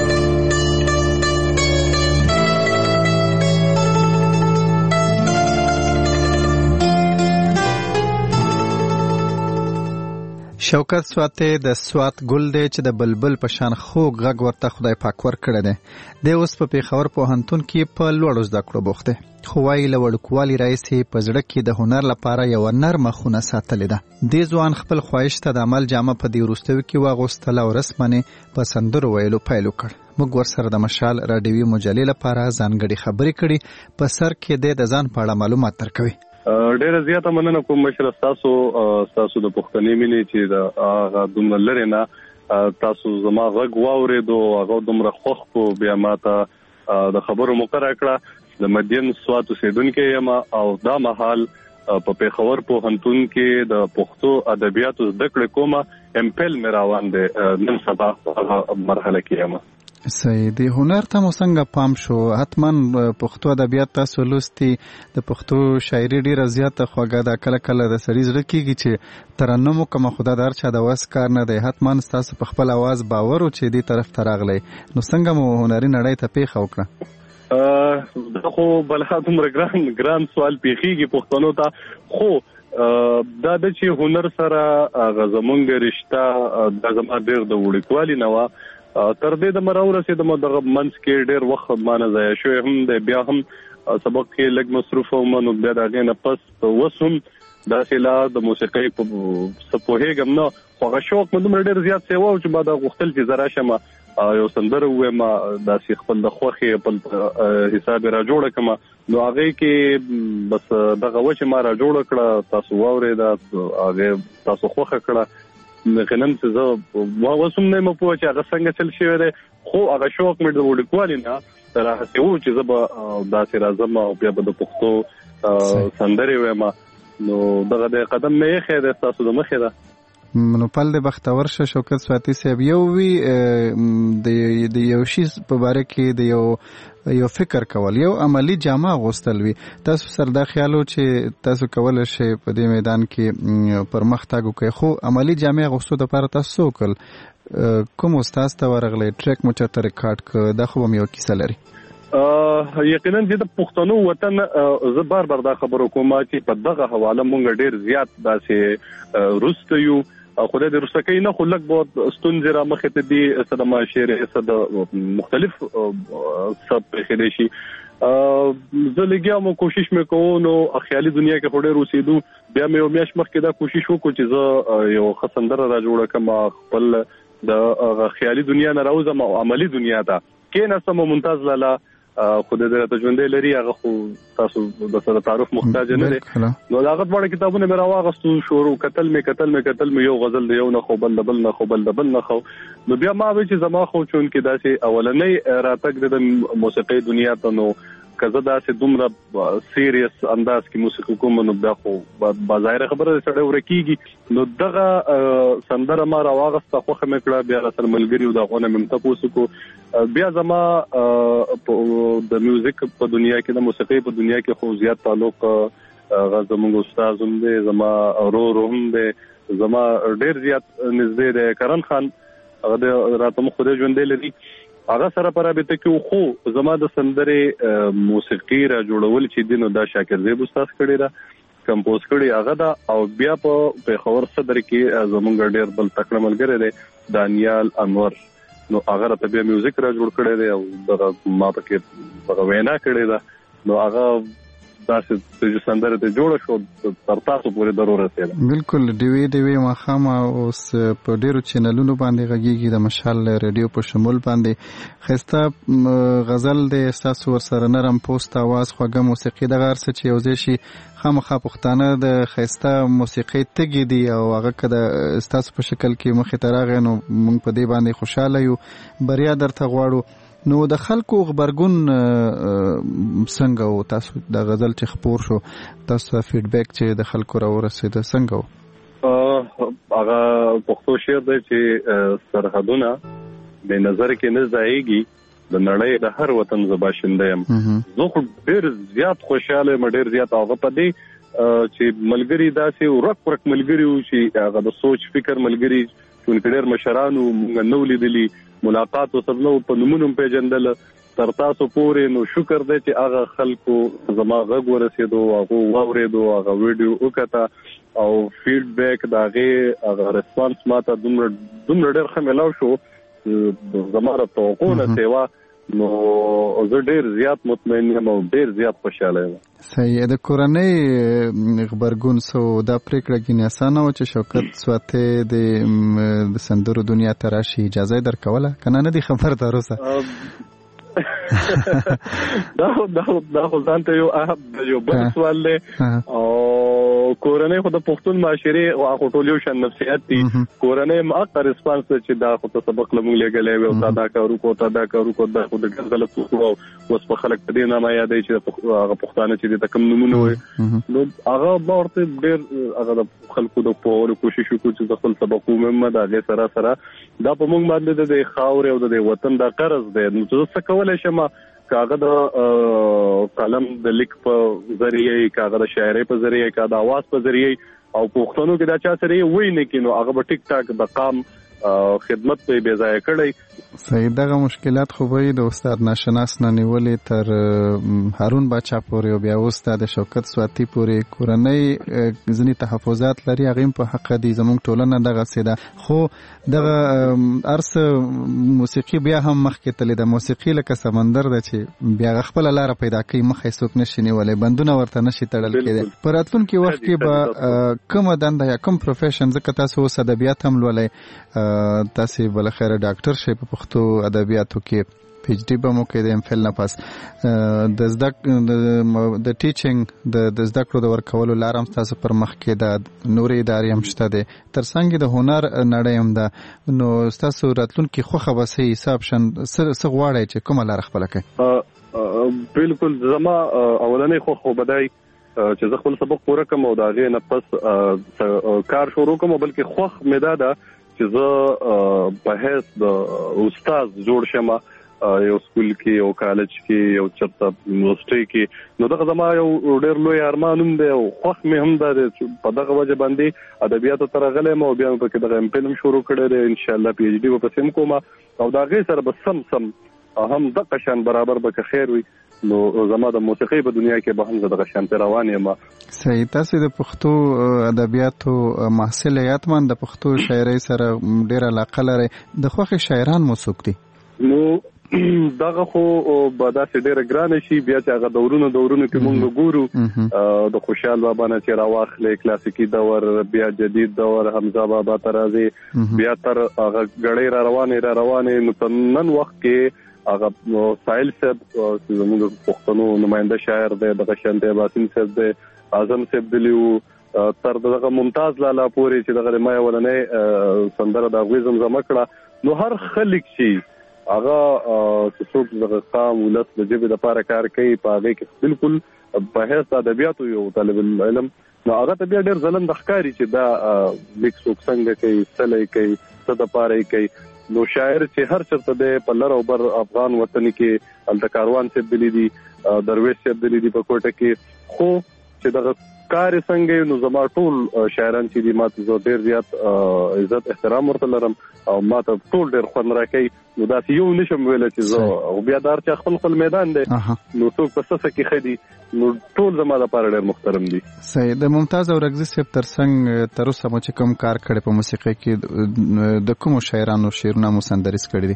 شوکت سواتی د سوات ګل دی چې د بلبل په شان خوږ غږ ورته خدای پاک ورکړی دی. دی اوس په پېښور پوهنتون کې په لوړو زده کړو بوخت دی. خو وایي له وړوکوالي راهیسې په زړه کې د هنر لپاره یوه نرمه خونه ساتلې ده. دې ځوان خپل خواهش ته د عمل جامه په دې وروستیو کې واغوستله او رسمنې په سندرو ویلو پیل وکړ. موږ ورسره د مشال رادیوي مجلې لپاره ځانګړې خبرې کړي. په سر کې دی د ځان په اړه معلومات درکوي. ډیره زیاته مننه کوم مشر تاسو د پښتنې مینې چې د هغه دومره لرې نه تاسو زما غږ واورېدو، هغه دومره خوښ کو بیا ماته د خبرو مقرره کړه. د مدین سوات اوسیدونکی یم او دا مهال په پېښور پوهنتون کې د پښتو ادبیاتو زده کړې کومه امپل مې روان دی. نن سبا مرحله کې یم. صحیح دی. هنر ته مو څنګه پام شو؟ حتما پښتو ادبیات تاسو لوستي، د پښتو شاعري ډیره زیاته خوږه ده. کله کله د سړي زړه کېږي چې ترنم وکړم، خو دا هر چا د وس کار نه دی. حتما ستاسو په خپل اواز باور و چې دې طرف ته راغلی. نو څنګه مو هنري نړۍ ته پیښه وکړه؟ دا خو بلها دومره ګران سوال پیښیږي پښتنو ته، خو دا د چې هنر سره زمونږ رشته د زما ډېر د وړوکوالي نه وه. تر دې د مرو رسېدم دغه منځ کې ډېر وخت مانه ضایع شوی هم دی. بیا هم سبق کې لږ مصروف وم، نو بیا د هغې نه پس اوس هم داسې لا د موسیقۍ په څه پوهېږم نه، خو هغه شوق مې دومره ډېر زیات سوی و چې ما دا غوښتل چې زه راشم یو سندره وایم دا چې خپل د خوخي په حساب را جوړ کړم نو هغه کې بس دغه وچه ما را جوړ کړه تاسو واورې دا هغه تاسو خوخه کړه غنم څه زه وسوم نه مو پوه چې هغه څنګه چل شوی دی خو هغه شوق مې د وډکوالي نه تر هغه څه و چې زه به داسې راځم او بیا به د پښتو سندرې وایم نو دغه د قدم مې خې د تاسو د مخې ده نو پل د بختور شوکت سواتی صاحب یو وی د یو شی په باره کې د یو فکر کول یو عملی جامه غوستل وی تاسو سره دا خیالو چې تاسو کول شي په دې میدان کې پرمختګ وکړي خو عملی جامه غوستو د لپاره تاسو کول کوم استاد ته ورغلی ټریک مو چرته ریکارډ ک دا خو یو کیسه لري یقینا د پښتنو وطن زه بار دا خبرو کوم چې په دغه حواله مونږ ډیر زیات داسې روسته یو خدای دې رسکه نه خو لږ به ستونزې را مخې ته دي څه د معاشرې څه د مختلف سب پرېښودی شي زه لګیا مو کوشش مې کوو نو خیالي دنیا کې خو ډېر اوسېدو بیا مې یو میاشت مخکې دا کوشش وکړو چې زه یو ښه سندره را جوړه کړم خپل د خیالي دنیا نه راوځم او عملي دنیا ته کېناستم ممتاز لاله خدای دې راته ژوندی لري هغه خو تاسو د سره تعارف محتاج نه دي نو دا هغه ډول کتابونه مې راواغستو شروع کتل مې یو غزل دی یو نه خو بل نه خو نو بیا ما وی چې زما خو چون کې داسې اولنۍ راتګ د موسیقي دنیا ته نو کزه داسې دومره سیریس انداز کې موسیقي کوم نو بیا خو بظاهر خبره سره ورکیږي نو دغه سندره ما راواغسته خو مې کړه بیا سره ملګری او دغه مې تاسو کو بیا زما د میوزیک په دنیا کې د موسیقي په دنیا کې خو زیات تعلق غزمونږ استاد هم دی زما ورور هم دی زما ډیر زیات نږدې دی کرن خان هغه راته مخ خدای ژوندې لري هغه سره پرابطه کې خو زما د سندرې موسیقي را جوړول چې دینو دا شاکر زیب استاد کړی را کمپوز کړی هغه دا او بیا په پیښور صدر کې زمونږ ډیر بل تکړه ملګری دی دانیال انور نو هغه ته بیا میوزیک را جوړ کړی دی او دغه ما پکې دغه وینا کړی ده نو هغه داسې سندره ته جوړ شو تر تاسو پورې ضرورت دی بالکل ډیوی ما خامہ اوس په ډیرو چینلونو باندې غږیږي د مشال ریډیو په شمول باندې خسته غزل د احساس ور سره نرم پوسټ आवाज خوږه موسیقي د غار څخه یوځای شي خامخا پښتانه د خسته موسیقي تګي دي او هغه کده احساس په شکل کې مخې ته راغی نو موږ په دې باندې خوشاله یو بریا درته غواړو نو د خلکو خبرګون څنګه و تاسو د غزل چې خبر شو تاسو فیډبیک چې د خلکو را ورسېده څنګه و هغه پښتو شعر دی چې سرحدونه د نظر کې نه ځایږي د نړۍ د هر وطن زباشنده يم زه خو ډیر زیات خوشاله م ډیر زیات هغه په دې چې ملګری داسې ورک ملګری و چې هغه د سوچ فکر ملګری چې ډیر مشرانو نو لیدلی ملاقات وسره په نمونم پیژندل تر تاسو پورې نو شکر دی چې هغه خلکو زما غږ ورسېدو هغه واورېدو هغه ویډیو وکړه او فیډبیک هغه ریسپانس ماته دومره ډېر ښه ملاو شو زما را توقع نه سیوا نو زه ډېر زیات مطمئن یم او ډېر زیات خوشاله یم صحیح د کورنۍ خبرګون سو دا پریکړه کې اسانه و چې شوکت سواته د سندرو دنیا ته راشي اجازه درکوله کنه نه دی خبر دروسه دا خو ځانته یو بل سوال دی او کورنۍ خو د پښتون معاشرې او هغه ټول یو شان نفسیات دي کورنۍ ماقه ریسپانس چې دا خو ته سبق لمون لګلې او تا دا کارو کو دا خو د غزل په اوس په خلک دې نه ما یادې چې هغه پښتانه چې د کم نمونه وي نو هغه ورته ډېر هغه د خلکو د پوهولو کوشش وکړي چې خپل سبق ومنه دا غي سره دا په موږ باندې د خاور او د وطن د قرض دی نو څه کولای شم کاغه د قلم د لیک په ذریعہ کاغه د شاعرۍ په ذریعہ کاغه د आवाज په ذریعہ او پښتنو کې دا چا سره وای نه کینو هغه په ټیک ټاک د قام خدمت په بے ځای کړی صحیح دغه مشکلات خو به د استاد ناشناس نه نیولې تر هارون باچا پورې او بیا استاد شوکت سواتی پورې کورنۍ ځنی تحفظات لري هغه په حق دي زموږ ټولنه دغه سیده خو دغه ارس موسیقي بیا هم مخکې تللی د موسیقي لکه سمندر د چې بیا خپل لار پیدا کوي مخې څوک نشي نیولې بندونه ورته نشي تړل کېدل په راتلونکي وخت کې به کوم دنده یا کوم پروفیشن ځکه تاسو اوس ادبیات هم لولئ تاسو بل خیر ډاکټر شې په پښتو ادبیاتو کې پی ایچ ډي به مو کې د ام فل نه پاس د ټیچینګ د زده کړو د ورکولو لار هم تاسو پر مخ کې د نورې ادارې هم شته دي ترڅنګ د هنر نړۍ هم ده نو تاسو راتلونکي خوخه به سي حساب شن څه غواړئ چې کومه لار خپل کړئ بالکل زما اولنې خوخه بدای چې زه خپل سبق پوره کوم او دا غي نه پس کار شروع کوم بلکې خوخ مې ده چې زه په هیڅ د استاد جوړ شم یو سکول کې یو کالج کې یو چرته یونیورسيټي کې نو دغه زما یو ډېر لوی ارمان هم دی او خوښ مې هم ده په دغه وجه باندې ادبیاتو تر غلې مو بیا په کې دغه امپلم شروع کړی دی ان شاء الله پی ایچ ډي په سم کوم او دا غي سره به سم هم د قشان برابر به خیر وي نو زما د موسیقي په دنیا کې به هم دغه شان روان یم. صحیح. تاسو د پښتو ادبیاتو محصل یاتمن د پښتو شاعرۍ سره ډېر علاقه لري د خوښ شاعران مو څوک دي؟ نو دغه خو به داسې ډېره ګرانه شي بیا چې هغه دورونو کې مونږ ګورو د خوشحال بابا نه چې راواخلې کلاسیکي دور بیا جدید دور حمزه بابا ته راځي بیا تر هغه غړې را روانې نو په نن وخت کې هغه سایل صاحب چې زموږ پښتنو نماینده شاعر دی دغه شانته باسم صاحب دی اعظم صاحب دلیو تر دغه ممتاز لالا پورې چې دغه ما ولنې سندره د غوي زمزمه کړه نو هر خلک شي هغه چې څوک د قام ولس د جبه د لپاره کار کوي په هغه کې بالکل په هیڅ ادبیاتو یو طالب العلم نو هغه ته بیا ډېر ځلند ښکاری چې دا لیک څوک څنګه کوي سلې کوي څه د پاره کوي نو شاعر چې هر چرته دی په لر او بر افغان وطن کې التکاروان سے دلی دي درویش سے دلی دي په کوټه کې خو چې دغه کار څنګه نو زما ټول شاعران چې دي ماته زه ډېر زیات عزت احترام ورته لرم او ماته ټول ډېر خوند راکړي نو دا یو نشم ویل چې زه او بیا دار چې خپل میدان دی نو څوک په څه کې خدي نو ټول زما لپاره ډېر محترم دي. صحیح. د ممتاز اورغزي صاحب ترڅنګ تر اوسه مو چې کوم کار کړی په موسیقۍ کې د کوم شاعرانو شعرونه مو سندریز کړی دي؟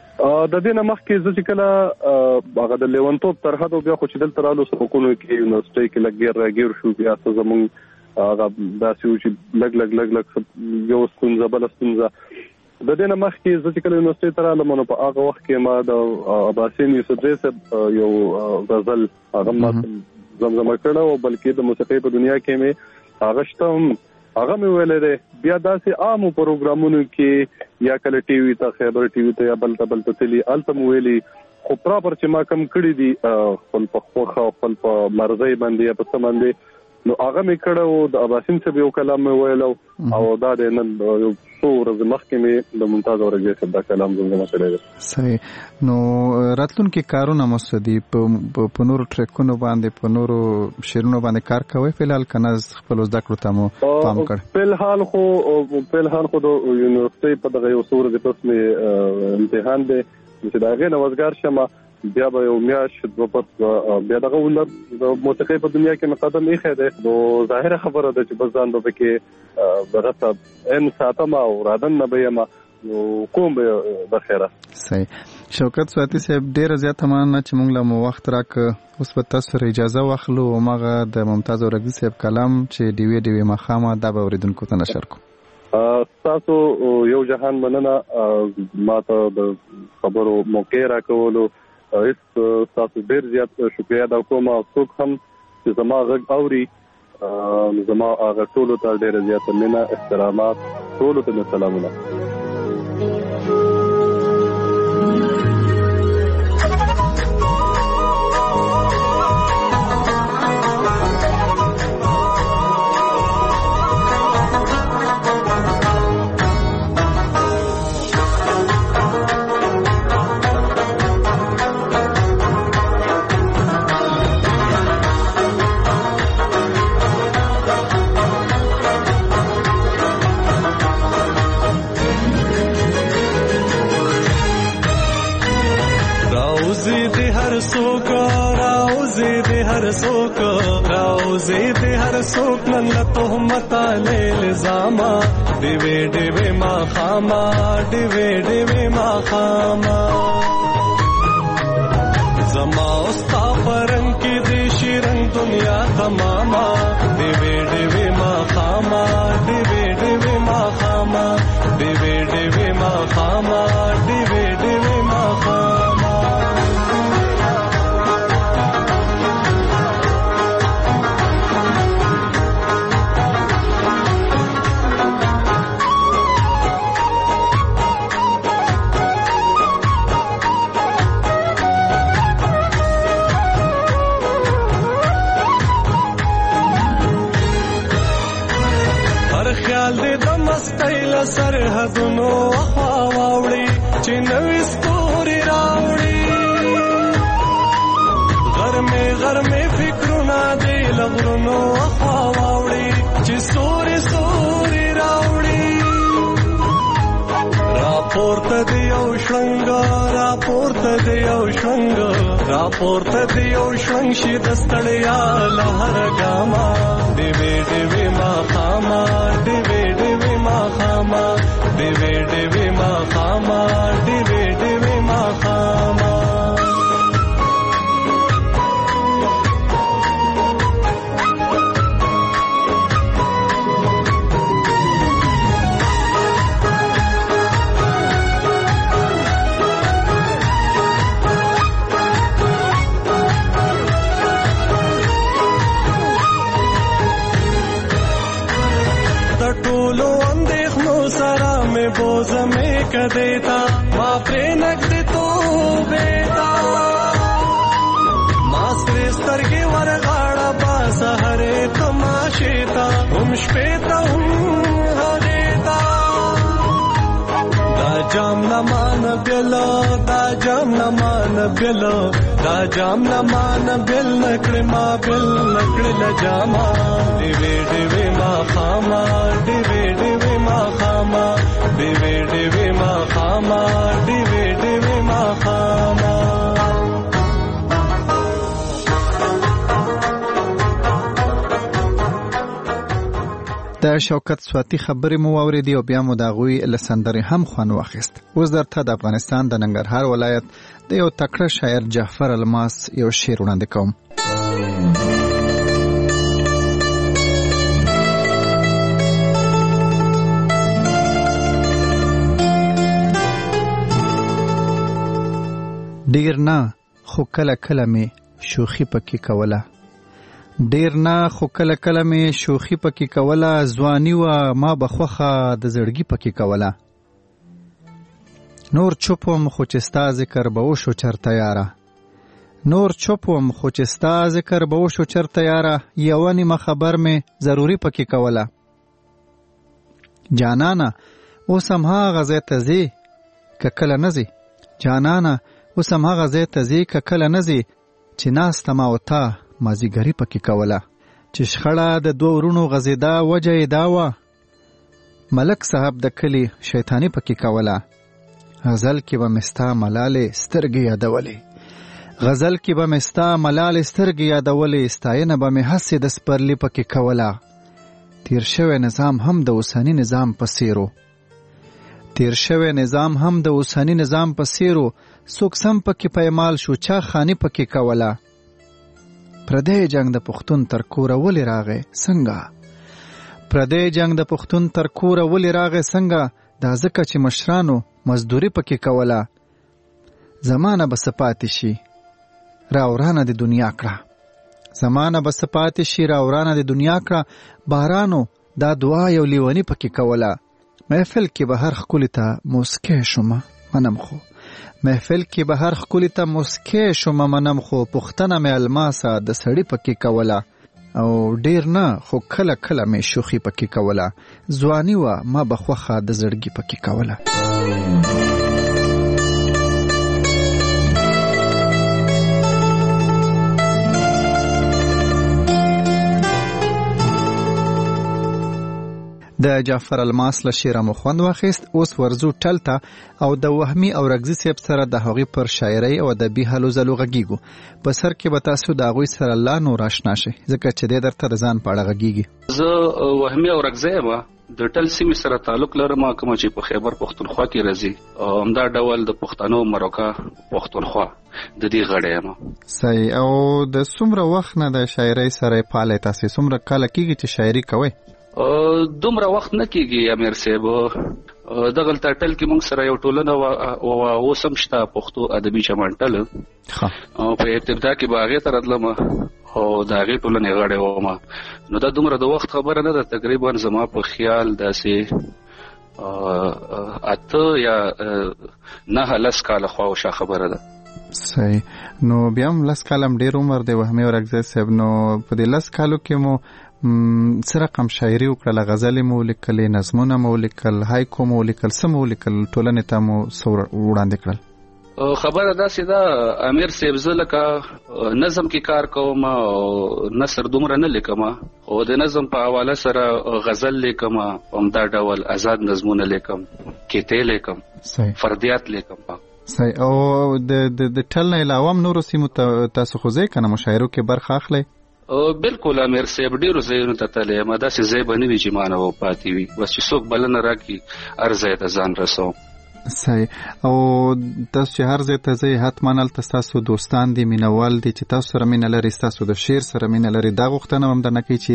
د دې نه مخکې زه چې کله هغه د لیونتوب تر حد بیا خو چې دلته رالو سبقونو کې یونیورسيټي کې لګیر راګیر شو بیا څه زمونږ هغه داسې چې لګ یو ستونزه بل ستونزه د دې نه مخکې زه چې کله یونیورسيټي ته رالم نو په هغه وخت کې ما د عباسین یوسفزی صاحب یو غزل هغه ما زمزمه کړه او بلکې د موسیقۍ په دنیا کې مې هغه شته هغه مې ویلې ده بیا داسې عامو پروګرامونو کې یا کله ټي وي ته خیبر ټي وي ته یا بل ته تلی الته مو ویلي خو پراپر چې ما کم کړی دي خپل په خوخه خپل په مرزي باندې یا په څه باندې نو هغه مې کړو د عباسین صاحب یو کلام مې ویلو او دا د نن یو څو ورځې مخکې مې د ممتاز اورغزي صاحب دا کلام زمزمه کړی دی. صحیح. نو راتلونکي کارونه مستدي په نورو ټریکونو باندې په نورو شعرونو باندې کار کوي فلحال کنه خپل زده کړو ته مو پام کړ؟ فلحال خو د یونیورسيټي په دغه یو څو ورځې پس مې امتحان دی چې دا غي نوزګار شمه بیا به یو میاش دوه پس بیا دغه ولر د موسیقۍ په دنیا کې مقدم یې خېده نو ظاهره خبره ده چې بس ځان به کې دغه ان ساتما او رادن نه به ما نو کوم به بخیره. صحیح. شوکت سواتی صاحب ډیر زیات مننه چې موږ له وخت راک اوس په تاسو سره اجازه واخلو او ماغه د ممتاز اورغزي صاحب کلام چې ډیوی مخامه د اوریدونکو ته نشر کو. تاسو یو جهان مننه ماته د خبرو موقع راکولو هیڅ تاسو ډیر زیات شکریا دا کوم او څوک هم چې زما غږ اوري زما هغه ټولو ته ډیر زیات مننه احترامات ټولو ته سلامونه. سوک نن تهمت الزاما دیوی ما خاما دیوی ما خاما زما استا پرنگ کی دیشی رنگ دنیا تماما دیوی ما خاما دیوی ما خاما دیوی خیال دې د مستۍ له سرحدونو خوا واوړي چې نوې ستوري راوړي غرمې فکرونه دې له غرونو خوا واوړي چې سوري راوړي راپورته دی یو شړنګ راپورته دی یو شړنګ شي د ستړیا له هر ګاما ډېوې ما خاما ډېوې ما خاما ډېوې ما خاما ډېوې ما خاما बोझमे कदेता माँ प्रेनक दे तो बेटा मास्रे स्तर्गे वरगाड़ा बास हरे तमाशेता श्वेता हरेता दा जाम न मान बिल नकड़े माँ बिल नकड़े लजामा डिवे माँ खामा डिवे माँ खामा डिवे माँ खामा डिवे माँ खामा د شوکت سواتی خبرې مو واورېدې او بیا مو د هغوی له سندرې هم خوند واخیست. اوس درته د افغانستان د ننګرهار ولایت د یو تکړه شاعر جعفر الماس یو شعر وړاندې کوم. ډیر نه خو کله مې شوخي پکې کوله ډیر نه خو کله مې شوخي پکې کوله ځواني و ما بخوخه د زړګي پکې کوله نور چوپم خو چې ستا ذکر به وشو چرته یاره یوه نیمه خبر مې ضروري پکې کوله جانانه اوس هم هغه ځای ته ځې که کله نه ځې چې ناسته ما او تا مازیګري پکې کوله چې شخړه د دوه ورونو غزیدا وجه یې دا وه ملک صاحب د کلي شیطاني پکې کوله غزل کې به مې ستا ملالې سترګې یادولې ستاینه به مې هسې د سپرلي پکې کوله تیر شوی نظام هم د اوسني نظام په څیرو څوک سم پکې پیمال شو چا خاني پکې کوله پردی جنگ د پښتون تر کوره ولې راغې څنګه دا ځکه چې مشرانو مزدوري پکې کوله زمانه به سپاتې شي راورانه د دنیا کړه بارانو دا دعا یو لیونی پکې کوله محفل کې به هر ښکلي ته موسکی شومه منم خو پښتنه مې الماسه د سړی پکې کوله او ډیر نه خو کله مې شوخي پکې کوله ځواني و ما بخوخه د زړګي پکې کوله د جعفر الماس له شعره مو خوند واخیست. اوس ورزو ټلته او د وهمي او رګزي صاحب سره د هغوی پر شاعرۍ او ادبي هلو ځلو غږیږو. په سر کې به تاسو د هغوی سره لا نور آشنا شئ ځکه چې دی درته د ځان په اړه غږیږي. زه وهمي او رګزي یم د ټل سیمې سره تعلق لرم کوم چې په خیبر پښتونخوا کې راځي او همدا ډول د پښتنو مروکا پښتونخوا د دې غړی یم. صحیح. او د څومره وخت نه د شاعرۍ سره پاله تاسو څومره کال کېږي چې شاعري کوئ؟ دومره وخت نه کېږي امیر صاحب. دغلته ټل کې موږ سره یو ټولنه او اوس هم شته پښتو ادبي چمنټل. په ابتدا کې به هغې ته راتلم او د هغې ټولنې غړی وم. نو دا دومره د وخت خبره نه ده، تقریبا زما په خیال داسې 8 یا 9 کاله خواوشا خبره ده. صحیح. نو بیا هم 10 کاله ډېر عمر دی وهمي او رګزی صاحب. نو په دې 10 کالو کې مو سره کم شاعري وکړه، غزل مو لیکل، نظمونه مو لیکل، هایکو مو لیکل، سم مو لیکل، ټولنې ته مو وړاندې کړل. خبره داسې ده امیر صاحب، زه لکه نظم کې کار کوم او نثر دومره نه لیکم، خو د نظم په حواله سره غزل لیکم، همدا ډول آزاد نظمونه لیکم، کیته لیکم، فردیات لیکم. صحیح. او د ټل نه علاوه نور سیمو تاسو خو ځای کنه مشاعرو کې برخه اخلئ؟ بالکل امیر صاحب، ډیرو ځایونو ته تللی یم، داسې ځای به نه وي چې ما نه پاتې وي، بس چې څوک بلنه راکړي هر ځای ته ځان رسوم. صحیح. او تاسو چې هر ځای ته ځئ حتما هلته ستاسو دوستان دي، مینوال دي چې تاسو سره مینه لري، ستاسو د شعر سره مینه لري. دا غوښتنه هم درنه کوي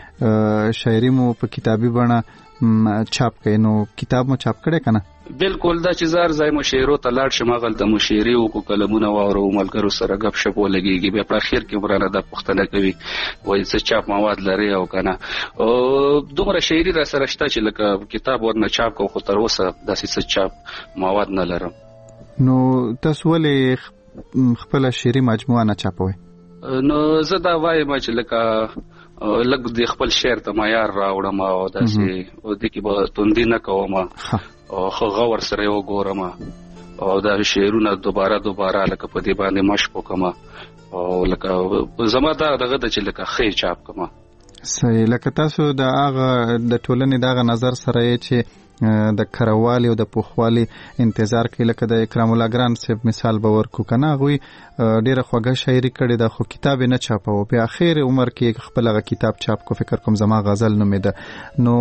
چې شاعري مو په کتابي بڼه چاپ کړئ. نو کتاب مو چاپ کړی که نه؟ بالکل. دا چې زه هر ځای مشاعرو ته لاړ شم، هغلته مشاعرې وکړو، کلمونه واورو، ملګرو سره ګپ شپ ولګېږي، بیا په اخر کې ورانه دا پوښتنه کوي وایي څه چاپ مواد لري او که نه. دومره شاعري را سره شته چې لکه کتاب ورنه چاپ کوم، خو تر اوسه داسې څه چاپ مواد نه لرم. نو تاسو ولې خپله شعري مجموعه نه چاپوئ؟ نو زه دا وایم چې لکه لږ د خپل شعر ته معیار راوړم او داسې دې کې به توندي نه کوم او ښه غور سره یې وګورم او دا شعرونه دوباره لکه په دې باندې مشق وکړم او لکه زما دا دغه ده چې لکه ښه چاپ کړم. صحیح. لکه تاسو د هغه د ټولنې دغه نظر سره یې چې د کروالي او د پوخوالي انتظار کوي، لکه د اکرام الله ګران صاحب مثال به ورکو که نه، هغوی ډېره خوږه شاعري کړې ده خو کتاب یې نه چاپوه، په اخر عمر کې خپل هغه کتاب چاپ کو، فکر کوم زما غزل نومېده. نو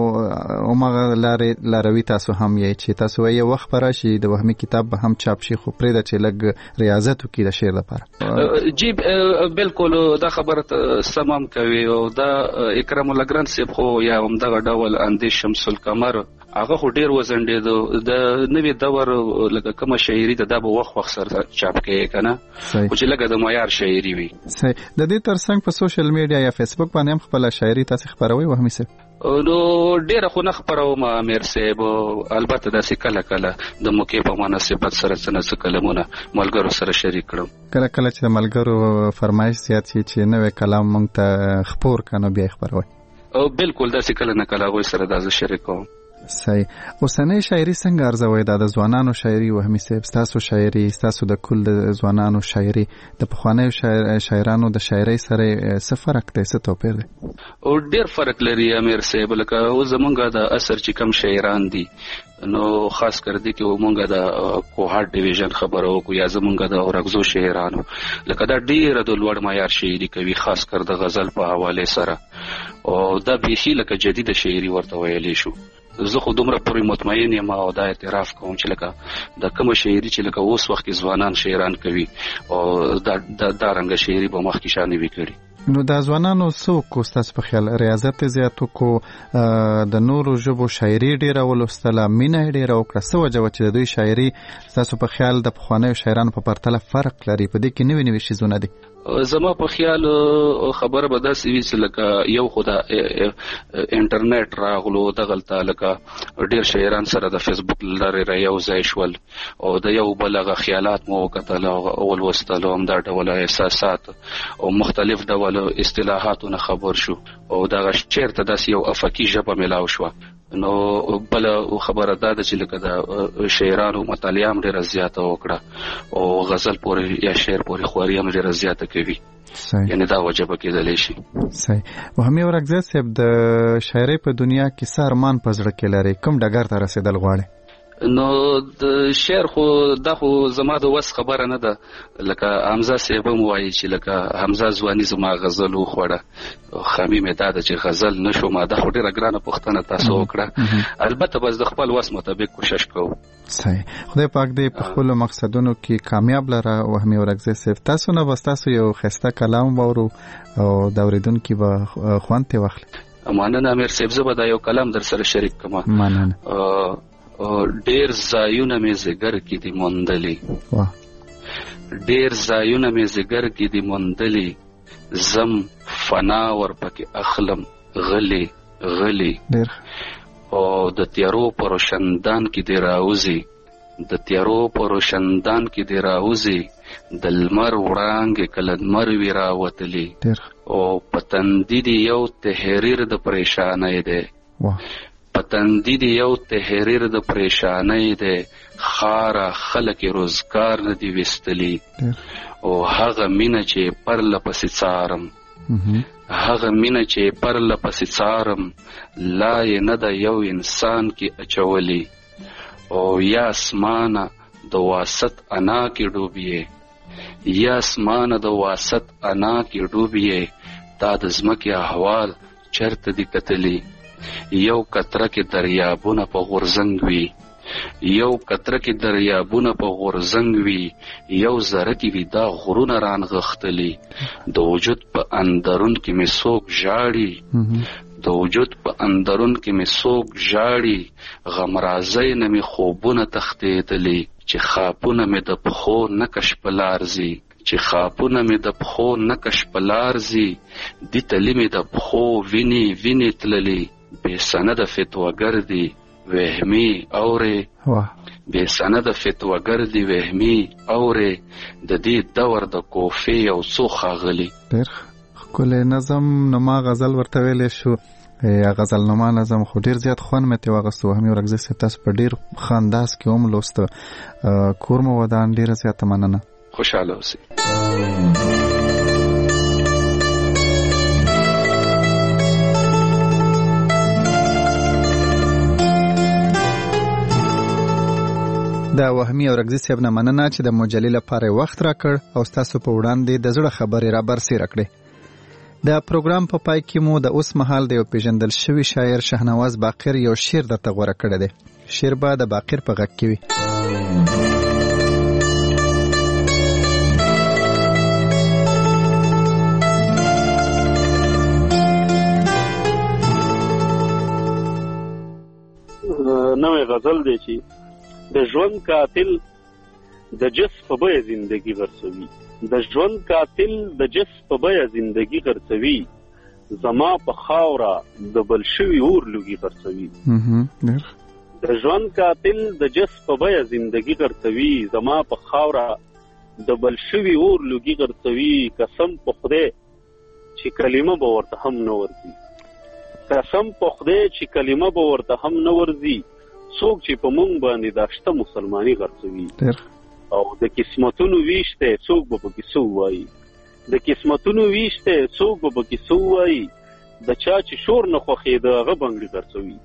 هماغه لاروي تاسو هم یې چې تاسو وایي وخت به راشي د وهمي کتاب به هم چاپ شي، خو پرېږده چې لږ ریاضت وکړي د شعر لپاره. جی بالکل دا خبره سم هم کوي. او دا اکرام الله ګران صاحب خو یا همدغه ډول اندیش شمس القمر هغه خو ډیر وزنډېدو، د نوي دور لکه کومه شاعري ده دا به وخت سره چاپ کوي که نه، خو چې لکه د معیار شاعري وي. صحیح. د دې ترڅنګ په سوشل میډیا یا فیسبوک باندې هم خپله شاعري تاسې خپروئ وهمي صاحب؟ نو ډیره خو نه خپروم امیر صاحب، البته داسې کله د موقع په مناسبت سره څه کلمونه ملګرو سره شریک کړم. کله چې د ملګرو فرمایش زیات شي چې نوی کلام موږ ته خپور کړه نو بیا یې خپروئ؟ بالکل داسې کله نه کله هغوی سره دا زه شریک کوم. صحیح. اوسنۍ شاعري څنګه ارزوئ؟ دا د ځوانانو شاعري وهمي صاحب، ستاسو شاعري، ستاسو د کل د ځوانانو شاعري د پخوانیو شاعرانو د شاعري سره څه فرق دی، څه توپیر دی؟ او ډېر فرق لري امیر صاحب. لکه اوس زمونږ د عصر چې کم شاعران دي نو خاص کر دي کې مونږ د کوهاټ ډیویژن خبرو کو یا زمونږ د اورغزو شاعرانو لکه دا ډېر د لوړ معیار شاعري کوي، خاص کر د غزل په حواله سره، او دا بیخي لکه جدید شاعري ورته ویلې شو. زه خو دومره پورې مطمئن یم او دا اعتراف کوم چې لکه د کومه شاعري چې لکه اوس وخت کې ځوانان شاعران کوي او دا رنګه شاعري به مخکې شانې وي کړي. نو دا ځوانانو څوک ستاسو په خیال ریاضت زیاتو کو، د نورو ژبو شاعري ډېره ولوستله، مینه یې ډېره وکړه، څه وجه وه چې د دوی شاعري ستاسو په خیال د پخوانیو شاعرانو په پرتله فرق لري؟ په دې کې نوي نوي شیزونه دي. زما په خیال خبره به داسې وي چې لکه یو خو د انټرنیټ راغلو دغلته لکه ډېر شاعران سره د فیسبوک لارې را یو ځای شول او د یو بل هغه خیالات مو وکتل او ولوستل، همدا ډول احساسات او مختلف ډول اصطلاحاتونه خبر شو او دغه شعر ته داسې یو افقي ژبه میلاو شوه. نو بل خبره دا ده چې لکه د شاعرانو مطالعه هم ډېره زیاته وکړه او غزل پورې یا شعر پورې خواري هم ډېره زیاته کوي. یعنی دا وجه به کېدلی شي. صحیح. وهمي اورغزی صاحب د شاعرۍ په دنیا کې څه ارمان په زړه کې لري؟ کوم ډګر ته رسېدل غواړي؟ نو د شعر خو دا خو زما د وس خبره نه ده. لکه حمزه صاحب هم وایي چې لکه حمزه ځواني زما غزل وخوړه، خامي مې دا ده چې غزل نشو ما. دا خو ډېره ګرانه پوښتنه تاسو وکړه، البته بس د خپل وس مطابق کوشش کوو. صحیح. خدای پاک دې په خپلو مقصدونو کې کامیاب لره وهمي اورغزی صاحب. تاسو نه بس تاسو یو ښایسته کلام واورو او د اورېدونکي به خوند ترې واخلي. مننه امیر صاحب، زه به دا یو کلام در سره شریک کړم. مننه. ډیر ځایونه مې زګر کې دي موندلي، ډیر ځایونه مې زګر کې دي موندلي، زم فنا ورپکې اخلم غلي غلي، او د تیارو په روشندان کې دی راوځي، د تیارو په روشندان کې دی راوځي، د لمر وړانګې کله لمر وي راوتلي او په تندي دې یو تحریر د پریشانۍ دی په تندي دې یو تحریر د پریشانۍ دی خاره خلک روزګار نه دي ویستلي او هغه مینه چې پرله پسې څارم هغه مینه چې پرله پسې څارم لا یې نه ده یو انسان کې اچولی او یا اسمانه د واسط انا کې ډوبیې یا اسمانه د واسط انا کې ډوبیې دا د ځمکې احوال چرته دي کتلي یو قطره کې دریابونه په غورځنګ وي یو قطره کې دریابونه په غورځنګ وي یو ذره کې وي دا غرونه رانغښتلي د وجود په اندرون کې مې څوک ژاړي د وجود په اندرون کې مې څوک ژاړي غمرازۍ نه مې خوبونه تښتېدلي چې خاپونه مې د پښو نقش په لار ځي چې خاپونه مې د پښو نقش په لار ځي دې تلي مې د پښو وینې تللي بې سنده فتواګر دي وهمي اورې بې سنده فتواګر دي وهمي اورې د دې دور د کوفې یو څو ښاغلي ډېر ښکلی نظم نما غزل ورته ویلی شو یا غزل نما نظم خو ډېر زیات خوند مې ترې واخیستو همي ورکزی صاحب تاسو په ډېر ښه انداز کې هم لوسته کور مو ودان ډېره زیاته مننه خوشحاله اوسئ دا وهمي او رګزي صاحب نه مننه چې د مجلې لپاره وخت راکړ او ستاسو په وړاندې د زړه خبرې را برسېره کړې. د پروګرام په پای کې مو د اوس مهال د یو پیژندل شوي شاعر شهنواز باقر یو شعر درته غوره کړی دی. شعر به د باقر په غږ کې وي. نوې غزل دی چې د ژوند قاتل د جس په بیه زندگی غرڅوي د ژوند قاتل د جس په بیه زندگی غرڅوي زما په خاوره د بل شوي اور لوګي غرڅوي د ژوند قاتل د جس په بیه زندگی غرڅوي زما په خاوره د بل شوي اور لوګي غرڅوي قسم په خدای چې کلمه به ورته هم نه ورځي قسم په خدای چې کلمه به ورته هم نه ورځي څوک چې په مونږ باندې دا شته مسلمانۍ غرڅوي او د قسمتونو ویشته څوک به پکې څه وایي د قسمتونو ویشته څوک به پکې څه وایي د چا چې شور نه خوښېده هغه بنګړي غرڅوي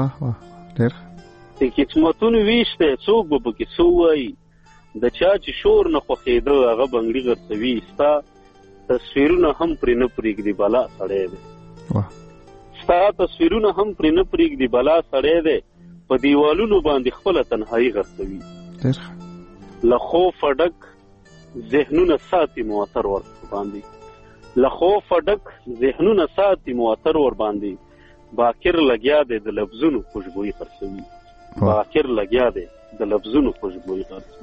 د قسمتونو ویشته څوک به پکې څه وایي د چا چې شور نه خوښېده هغه بنګړي غرڅوي ستا تصویرونه هم پرې نه پرېږدي بلا سړی دی ستا تصویرونه هم پرې نه پرېږدي بلا سړی دی په دیوالونو باندې خپله تنهایی غرڅوي له خوفه ډک ذهنونه ساتي مو اثر ور باندې له خوفه ډک ذهنونه ساتي مو اثر ور باندې باکر لګیا دی د لفظونو خوشبويي خرڅوي باکر لګیا دی د لفظونو خوشبويي خرڅوي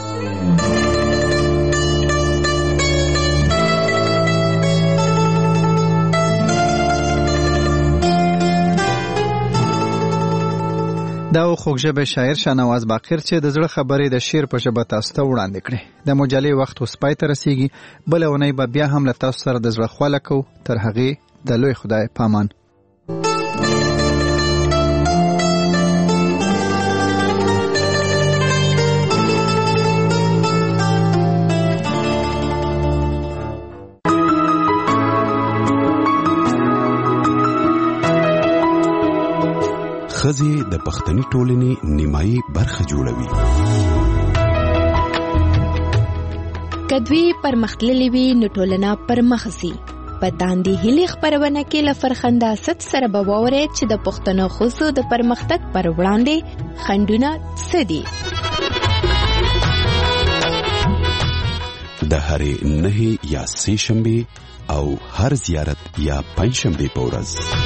دا خوږ ژبه شاعر شهنواز باقر چې د زړه خبرې د شعر په ژبه تاسو ته وړاندې کړې. د مجلې وخت اوس پای ته رسیږي. بله اونۍ به بیا هم له تاسو سره د زړه خواله کوو. تر هغې د لوی خدای پامان. ښځې د پښتني ټولنې نیمایي برخه جوړوي. که دوی پرمختللي وي نو ټولنه پرمخ ځي. په داندې هیلې خپرونه کې له فرخنداست سره به واورئ چې د پښتنو ښځو د پرمختګ پر وړاندې خنډونه څه دي. د هرې 9 یا 3 شنبې او هر زیارت یا پنځشنبې په ورځ